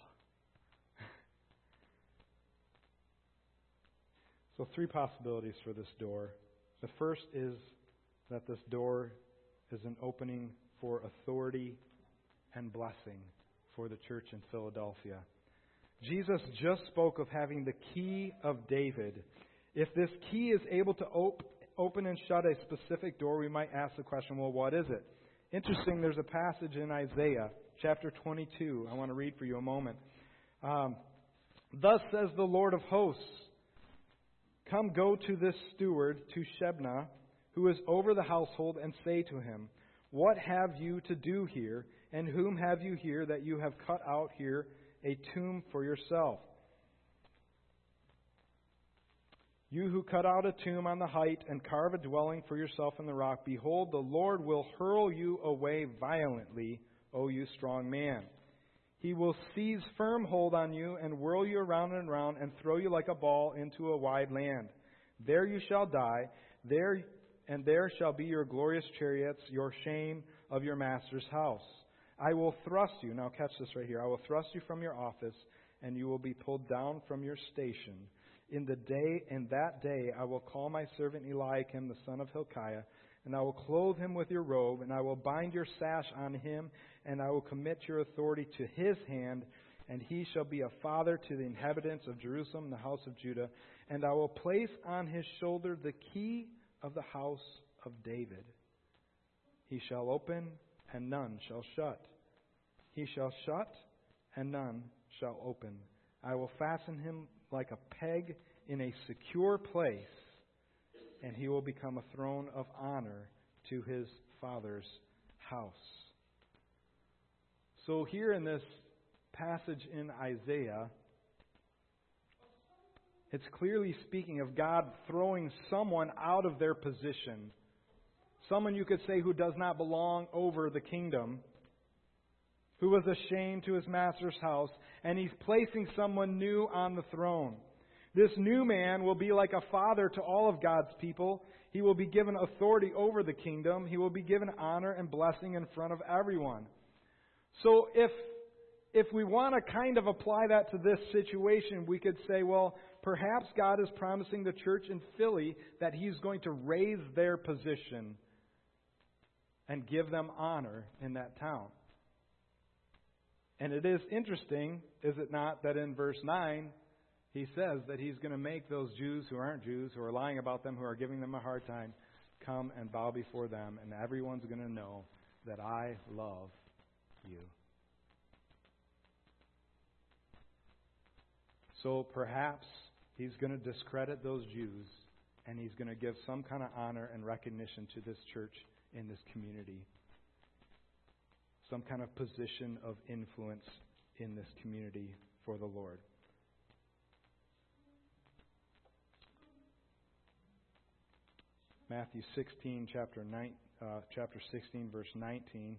[SPEAKER 1] So 3 possibilities for this door. The first is that this door is an opening for authority and blessing for the church in Philadelphia. Jesus just spoke of having the key of David. If this key is able to open and shut a specific door, we might ask the question, well, what is it? Interesting, there's a passage in Isaiah chapter 22. I want to read for you a moment. Thus says the Lord of hosts, come go to this steward, to Shebna, who is over the household, and say to him, what have you to do here, and whom have you here that you have cut out here a tomb for yourself? You who cut out a tomb on the height and carve a dwelling for yourself in the rock, behold, the Lord will hurl you away violently, O you strong man. He will seize firm hold on you and whirl you around and around and throw you like a ball into a wide land. There you shall die. There
[SPEAKER 3] and there shall be your glorious chariots, your shame of your master's house. I will thrust you," now catch this right here, "I will thrust you from your office, and you will be pulled down from your station. In that day I will call my servant Eliakim, the son of Hilkiah, and I will clothe him with your robe, and I will bind your sash on him, and I will commit your authority to his hand, and he shall be a father to the inhabitants of Jerusalem and the house of Judah. And I will place on his shoulder the key of the house of David. He shall open, and none shall shut. He shall shut, and none shall open. I will fasten him like a peg in a secure place, and he will become a throne of honor to his father's house." So here in this passage in Isaiah, it's clearly speaking of God throwing someone out of their position. Someone, you could say, who does not belong over the kingdom, who was a shame to his master's house, and he's placing someone new on the throne. This new man will be like a father to all of God's people. He will be given authority over the kingdom. He will be given honor and blessing in front of everyone. So if we want to kind of apply that to this situation, we could say, well, perhaps God is promising the church in Philly that He's going to raise their position and give them honor in that town. And it is interesting, is it not, that in verse 9, He says that He's going to make those Jews who aren't Jews, who are lying about them, who are giving them a hard time, come and bow before them, and everyone's going to know that I love you. So perhaps He's going to discredit those Jews, and He's going to give some kind of honor and recognition to this church in this community. Some kind of position of influence in this community for the Lord. Matthew 16, chapter 16, verse 19.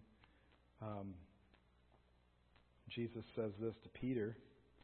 [SPEAKER 3] Jesus says this to Peter.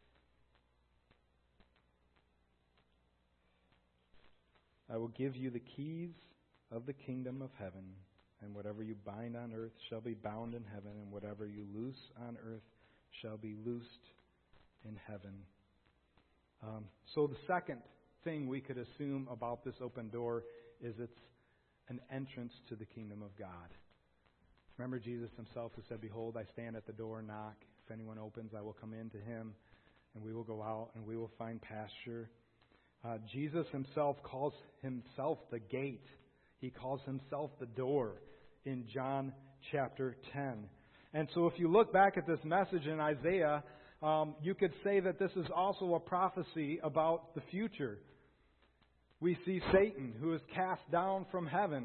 [SPEAKER 3] I will give you the keys of the kingdom of heaven, and whatever you bind on earth shall be bound in heaven, and whatever you loose on earth shall be loosed in heaven. So the second thing we could assume about this open door is it's an entrance to the kingdom of God. Remember Jesus Himself who said, "Behold, I stand at the door and knock. If anyone opens, I will come in to him, and we will go out, and we will find pasture." Jesus Himself calls Himself the gate. He calls Himself the door in John chapter 10. And so if you look back at this message in Isaiah, you could say that this is also a prophecy about the future. We see Satan, who is cast down from heaven.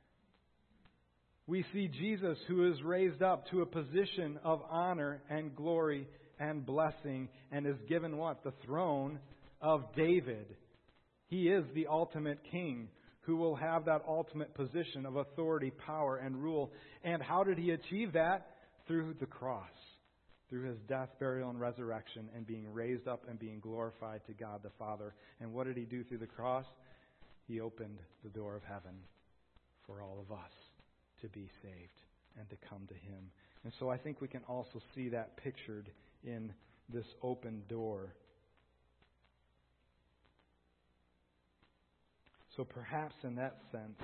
[SPEAKER 3] We see Jesus, who is raised up to a position of honor and glory and blessing, and is given what? The throne of David. He is the ultimate king who will have that ultimate position of authority, power, and rule. And how did He achieve that? Through the cross. Through His death, burial, and resurrection, and being raised up and being glorified to God the Father. And what did He do through the cross? He opened the door of heaven for all of us to be saved and to come to Him. And so I think we can also see that pictured in this open door. So perhaps in that sense,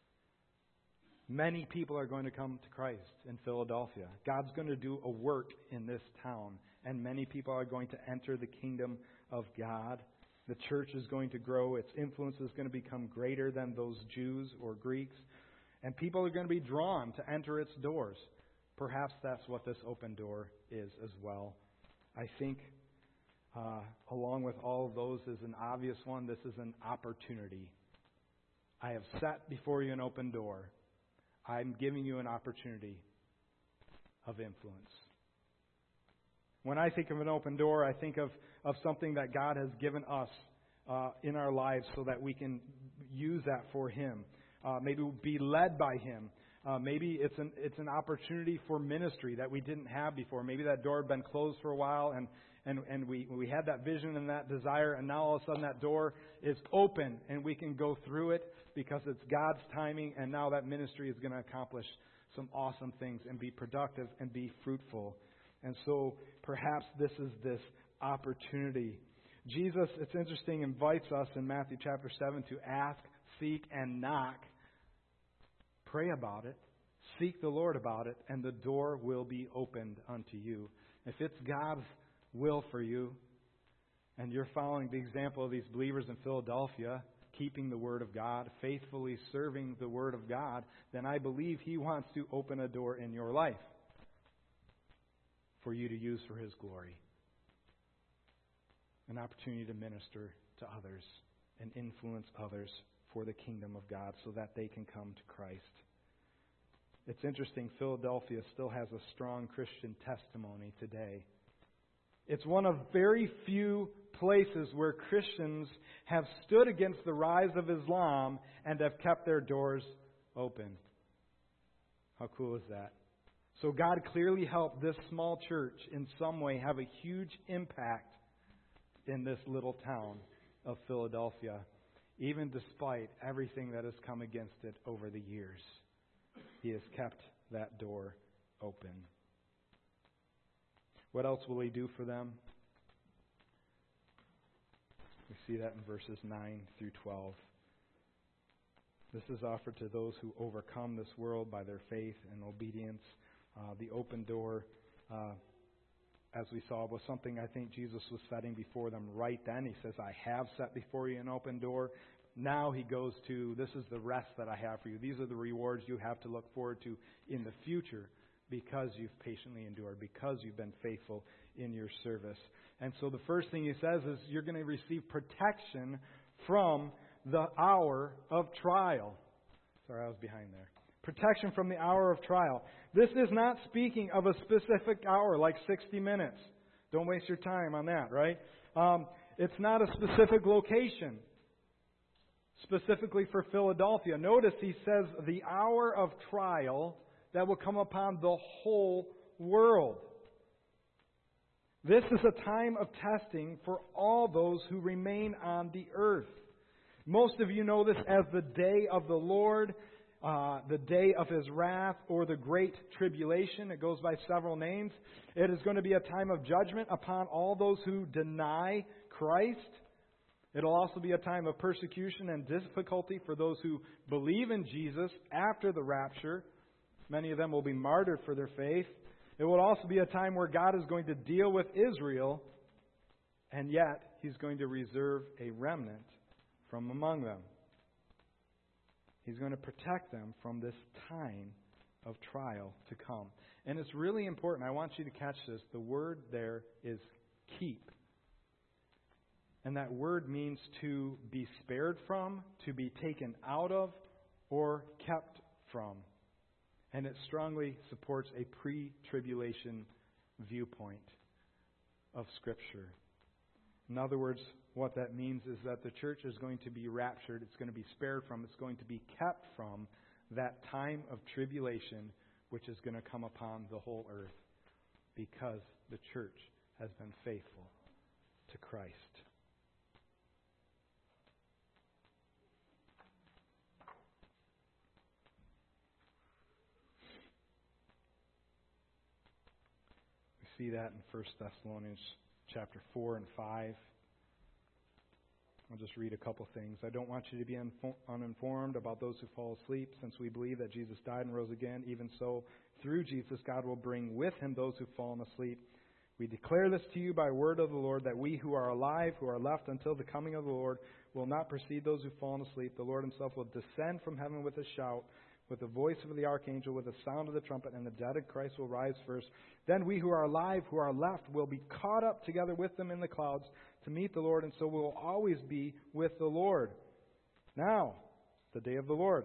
[SPEAKER 3] many people are going to come to Christ in Philadelphia. God's going to do a work in this town, and many people are going to enter the kingdom of God. The church is going to grow. Its influence is going to become greater than those Jews or Greeks. And people are going to be drawn to enter its doors. Perhaps that's what this open door is as well. I think along with all of those is an obvious one. This is an opportunity. I have set before you an open door. I'm giving you an opportunity of influence. When I think of an open door, I think of something that God has given us in our lives so that we can use that for Him. Maybe be led by Him. Maybe it's an opportunity for ministry that we didn't have before. Maybe that door had been closed for a while, And we had that vision and that desire, and now all of a sudden that door is open and we can go through it because it's God's timing, and now that ministry is going to accomplish some awesome things and be productive and be fruitful. And so perhaps this is this opportunity. Jesus, it's interesting, invites us in Matthew chapter 7 to ask, seek, and knock. Pray about it. Seek the Lord about it, and the door will be opened unto you. If it's God's will for you, and you're following the example of these believers in Philadelphia, keeping the Word of God, faithfully serving the Word of God, then I believe He wants to open a door in your life for you to use for His glory. An opportunity to minister to others and influence others for the kingdom of God so that they can come to Christ. It's interesting, Philadelphia still has a strong Christian testimony today. It's one of very few places where Christians have stood against the rise of Islam and have kept their doors open. How cool is that? So God clearly helped this small church in some way have a huge impact in this little town of Philadelphia, even despite everything that has come against it over the years. He has kept that door open. What else will He do for them? We see that in verses 9 through 12. This is offered to those who overcome this world by their faith and obedience. The open door, as we saw, was something I think Jesus was setting before them right then. He says, I have set before you an open door. Now He goes to, this is the rest that I have for you. These are the rewards you have to look forward to in the future because you've patiently endured, because you've been faithful in your service. And so the first thing He says is you're going to receive protection from the hour of trial. Sorry, I was behind there. Protection from the hour of trial. This is not speaking of a specific hour like 60 minutes. Don't waste your time on that, right? It's not a specific location. Specifically for Philadelphia. Notice He says the hour of trial that will come upon the whole world. This is a time of testing for all those who remain on the earth. Most of you know this as the day of the Lord, the day of His wrath, or the Great Tribulation. It goes by several names. It is going to be a time of judgment upon all those who deny Christ. It'll also be a time of persecution and difficulty for those who believe in Jesus after the rapture. Many of them will be martyred for their faith. It will also be a time where God is going to deal with Israel, and yet He's going to reserve a remnant from among them. He's going to protect them from this time of trial to come. And it's really important. I want you to catch this. The word there is keep. And that word means to be spared from, to be taken out of, or kept from. And it strongly supports a pre-tribulation viewpoint of Scripture. In other words, what that means is that the church is going to be raptured. It's going to be spared from. It's going to be kept from that time of tribulation which is going to come upon the whole earth because the church has been faithful to Christ. We see that in 1 Thessalonians chapter 4 and 5. I'll just read a couple things. I don't want you to be uninformed about those who fall asleep, since we believe that Jesus died and rose again. Even so, through Jesus, God will bring with Him those who've fallen asleep. We declare this to you by word of the Lord, that we who are alive, who are left until the coming of the Lord, will not precede those who've fallen asleep. The Lord Himself will descend from heaven with a shout, with the voice of the archangel, with the sound of the trumpet, and the dead in Christ will rise first. Then we who are alive, who are left, will be caught up together with them in the clouds to meet the Lord, and so we will always be with the Lord. Now, the day of the Lord.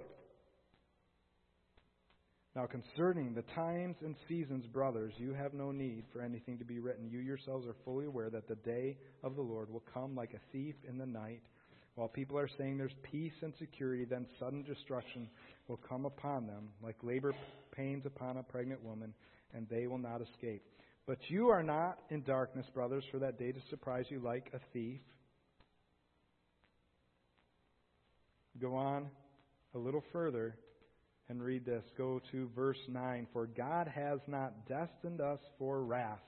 [SPEAKER 3] Now, concerning the times and seasons, brothers, you have no need for anything to be written. You yourselves are fully aware that the day of the Lord will come like a thief in the night. While people are saying there's peace and security, then sudden destruction will come upon them, like labor pains upon a pregnant woman, and they will not escape. But you are not in darkness, brothers, for that day to surprise you like a thief. Go on a little further and read this. Go to verse 9. For God has not destined us for wrath,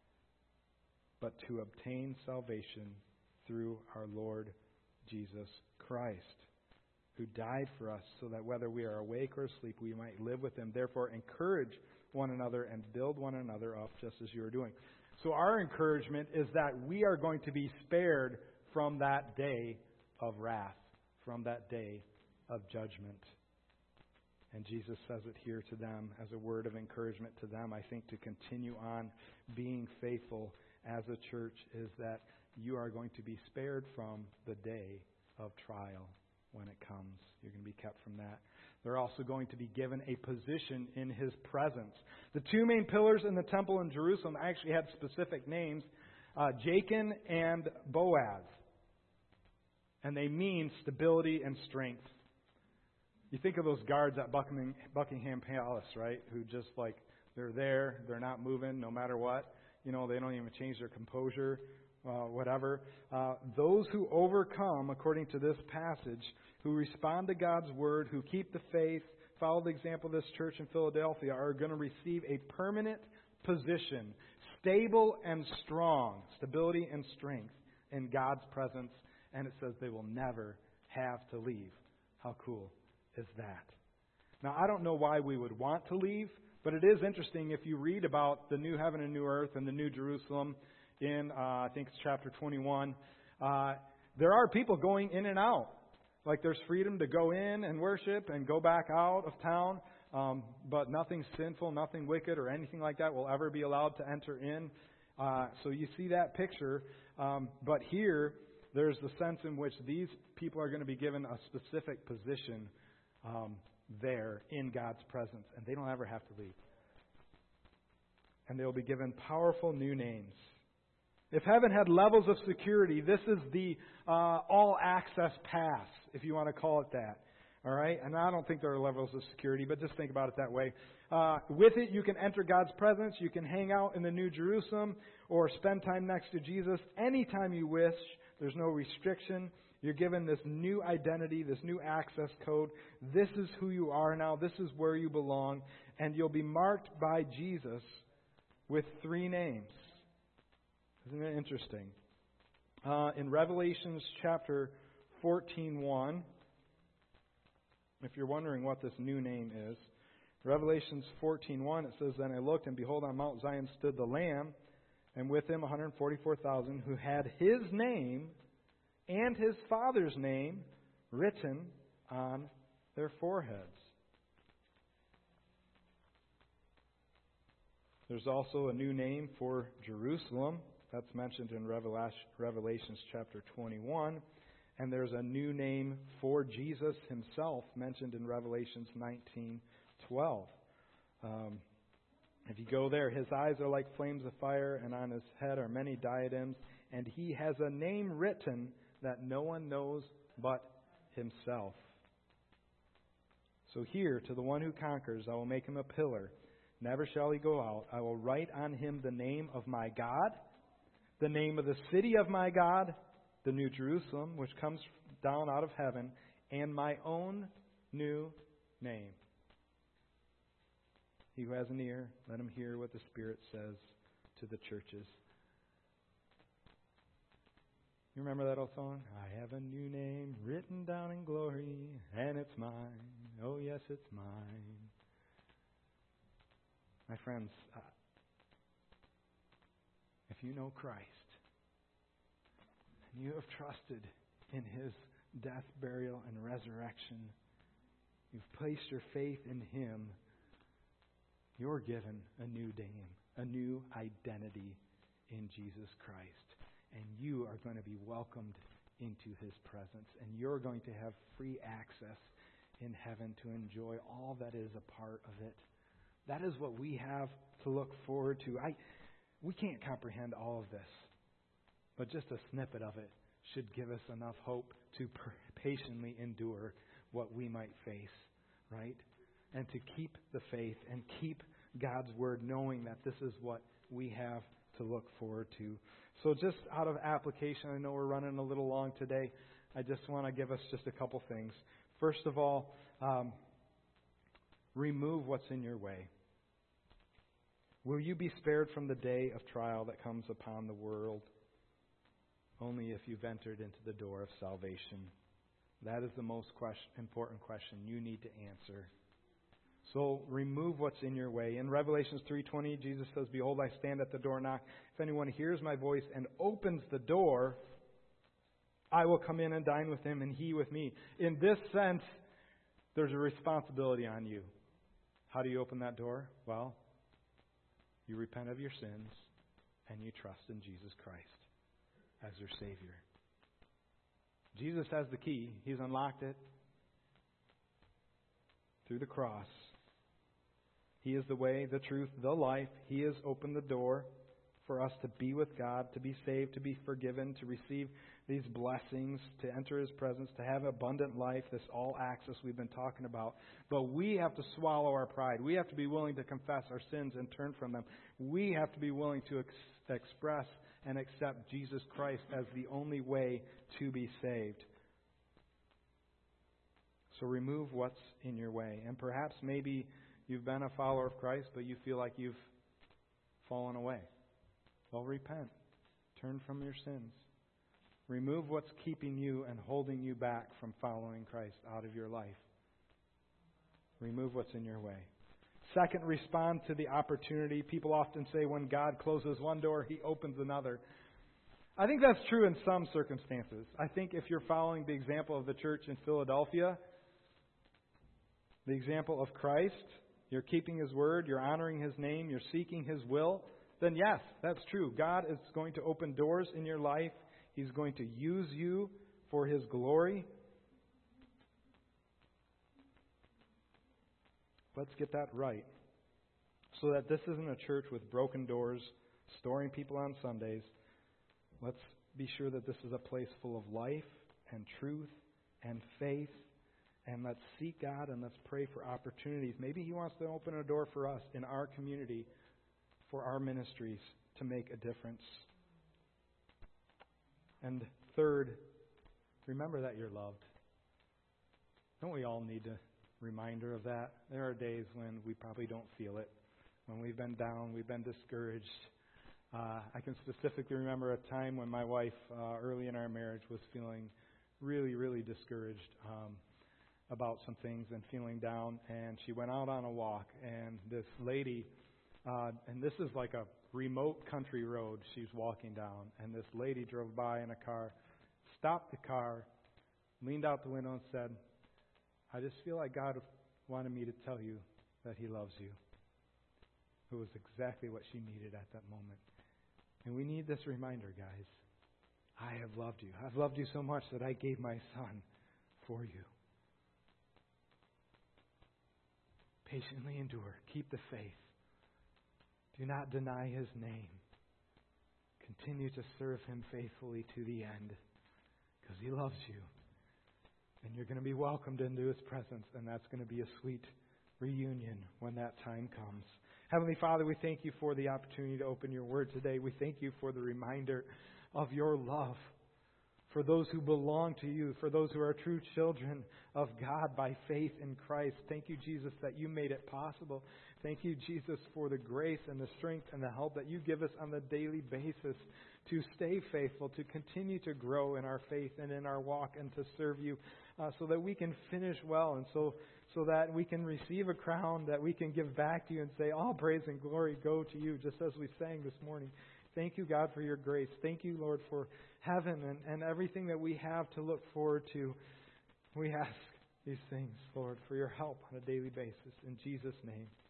[SPEAKER 3] but to obtain salvation through our Lord Jesus Christ, who died for us, so that whether we are awake or asleep, we might live with Him. Therefore, encourage one another and build one another up, just as you are doing. So our encouragement is that we are going to be spared from that day of wrath, from that day of judgment. And Jesus says it here to them as a word of encouragement to them, I think, to continue on being faithful as a church, is that you are going to be spared from the day of trial when it comes. You're going to be kept from that. They're also going to be given a position in His presence. The two main pillars in the temple in Jerusalem actually had specific names, Jachin and Boaz. And they mean stability and strength. You think of those guards at Buckingham Palace, right? Who just they're there, they're not moving no matter what. They don't even change their composure, whatever. Those who overcome, according to this passage, who respond to God's Word, who keep the faith, follow the example of this church in Philadelphia, are going to receive a permanent position, stable and strong, stability and strength in God's presence. And it says they will never have to leave. How cool is that? Now, I don't know why we would want to leave, but it is interesting if you read about the new heaven and new earth and the new Jerusalem in, I think it's chapter 21. There are people going in and out. There's freedom to go in and worship and go back out of town, but nothing sinful, nothing wicked or anything like that will ever be allowed to enter in. So you see that picture. But here, there's the sense in which these people are going to be given a specific position there in God's presence, and they don't ever have to leave. And they'll be given powerful new names. If heaven had levels of security, this is the all-access pass, if you want to call it that. All right? And I don't think there are levels of security, but just think about it that way. With it, you can enter God's presence. You can hang out in the New Jerusalem or spend time next to Jesus anytime you wish. There's no restriction. You're given this new identity, this new access code. This is who you are now. This is where you belong. And you'll be marked by Jesus with 3 names. Isn't it interesting? In Revelations chapter 14:1, if you're wondering what this new name is, Revelations 14:1, it says, Then I looked, and behold, on Mount Zion stood the Lamb, and with him 144,000 who had His name and His Father's name written on their foreheads. There's also a new name for Jerusalem. That's mentioned in Revelations chapter 21. And there's a new name for Jesus Himself mentioned in Revelations 19:12. If you go there, His eyes are like flames of fire, and on His head are many diadems, and He has a name written that no one knows but Himself. So here, to the one who conquers, I will make him a pillar. Never shall he go out. I will write on him the name of my God, the name of the city of my God, the New Jerusalem, which comes down out of heaven, and my own new name. He who has an ear, let him hear what the Spirit says to the churches. You remember that old song? I have a new name written down in glory, and it's mine. Oh, yes, it's mine. My friends, if you know Christ, and you have trusted in His death, burial, and resurrection, you've placed your faith in Him, you're given a new name, a new identity in Jesus Christ. And you are going to be welcomed into His presence. And you're going to have free access in heaven to enjoy all that is a part of it. That is what we have to look forward to. We can't comprehend all of this, but just a snippet of it should give us enough hope to patiently endure what we might face, right? And to keep the faith and keep God's Word, knowing that this is what we have to look forward to. So just out of application, I know we're running a little long today. I just want to give us just a couple things. First of all, remove what's in your way. Will you be spared from the day of trial that comes upon the world? Only if you've entered into the door of salvation. That is the most important question you need to answer. So remove what's in your way. In Revelation 3:20, Jesus says, "Behold, I stand at the door and knock. If anyone hears my voice and opens the door, I will come in and dine with him and he with me." In this sense, there's a responsibility on you. How do you open that door? Well, you repent of your sins and you trust in Jesus Christ as your Savior. Jesus has the key. He's unlocked it through the cross. He is the way, the truth, the life. He has opened the door for us to be with God, to be saved, to be forgiven, to receive these blessings, to enter His presence, to have abundant life, this all access we've been talking about. But we have to swallow our pride. We have to be willing to confess our sins and turn from them. We have to be willing to express and accept Jesus Christ as the only way to be saved. So remove what's in your way. And perhaps maybe you've been a follower of Christ, but you feel like you've fallen away. Well, repent. Turn from your sins. Remove what's keeping you and holding you back from following Christ out of your life. Remove what's in your way. Second, respond to the opportunity. People often say when God closes one door, He opens another. I think that's true in some circumstances. I think if you're following the example of the church in Philadelphia, the example of Christ, you're keeping His word, you're honoring His name, you're seeking His will, then yes, that's true. God is going to open doors in your life. He's going to use you for His glory. Let's get that right. So that this isn't a church with broken doors, storing people on Sundays. Let's be sure that this is a place full of life and truth and faith. And let's seek God and let's pray for opportunities. Maybe He wants to open a door for us in our community, for our ministries, to make a difference. And third, remember that you're loved. Don't we all need a reminder of that? There are days when we probably don't feel it. When we've been down, we've been discouraged. I can specifically remember a time when my wife, early in our marriage, was feeling really, really discouraged about some things and feeling down. And she went out on a walk, and this lady, and this is like a remote country road she's walking down, and this lady drove by in a car, stopped the car, leaned out the window and said, "I just feel like God wanted me to tell you that He loves you." It was exactly what she needed at that moment. And we need this reminder, guys. I have loved you. I've loved you so much that I gave my Son for you. Patiently endure. Keep the faith. Do not deny His name. Continue to serve Him faithfully to the end, because He loves you. And you're going to be welcomed into His presence, and that's going to be a sweet reunion when that time comes. Heavenly Father, we thank You for the opportunity to open Your Word today. We thank You for the reminder of Your love for those who belong to You, for those who are true children of God by faith in Christ. Thank You, Jesus, that You made it possible. Thank You, Jesus, for the grace and the strength and the help that You give us on a daily basis to stay faithful, to continue to grow in our faith and in our walk, and to serve You so that we can finish well, and so that we can receive a crown that we can give back to You and say, all praise and glory go to You, just as we sang this morning. Thank You, God, for Your grace. Thank You, Lord, for heaven and everything that we have to look forward to. We ask these things, Lord, for Your help on a daily basis. In Jesus' name.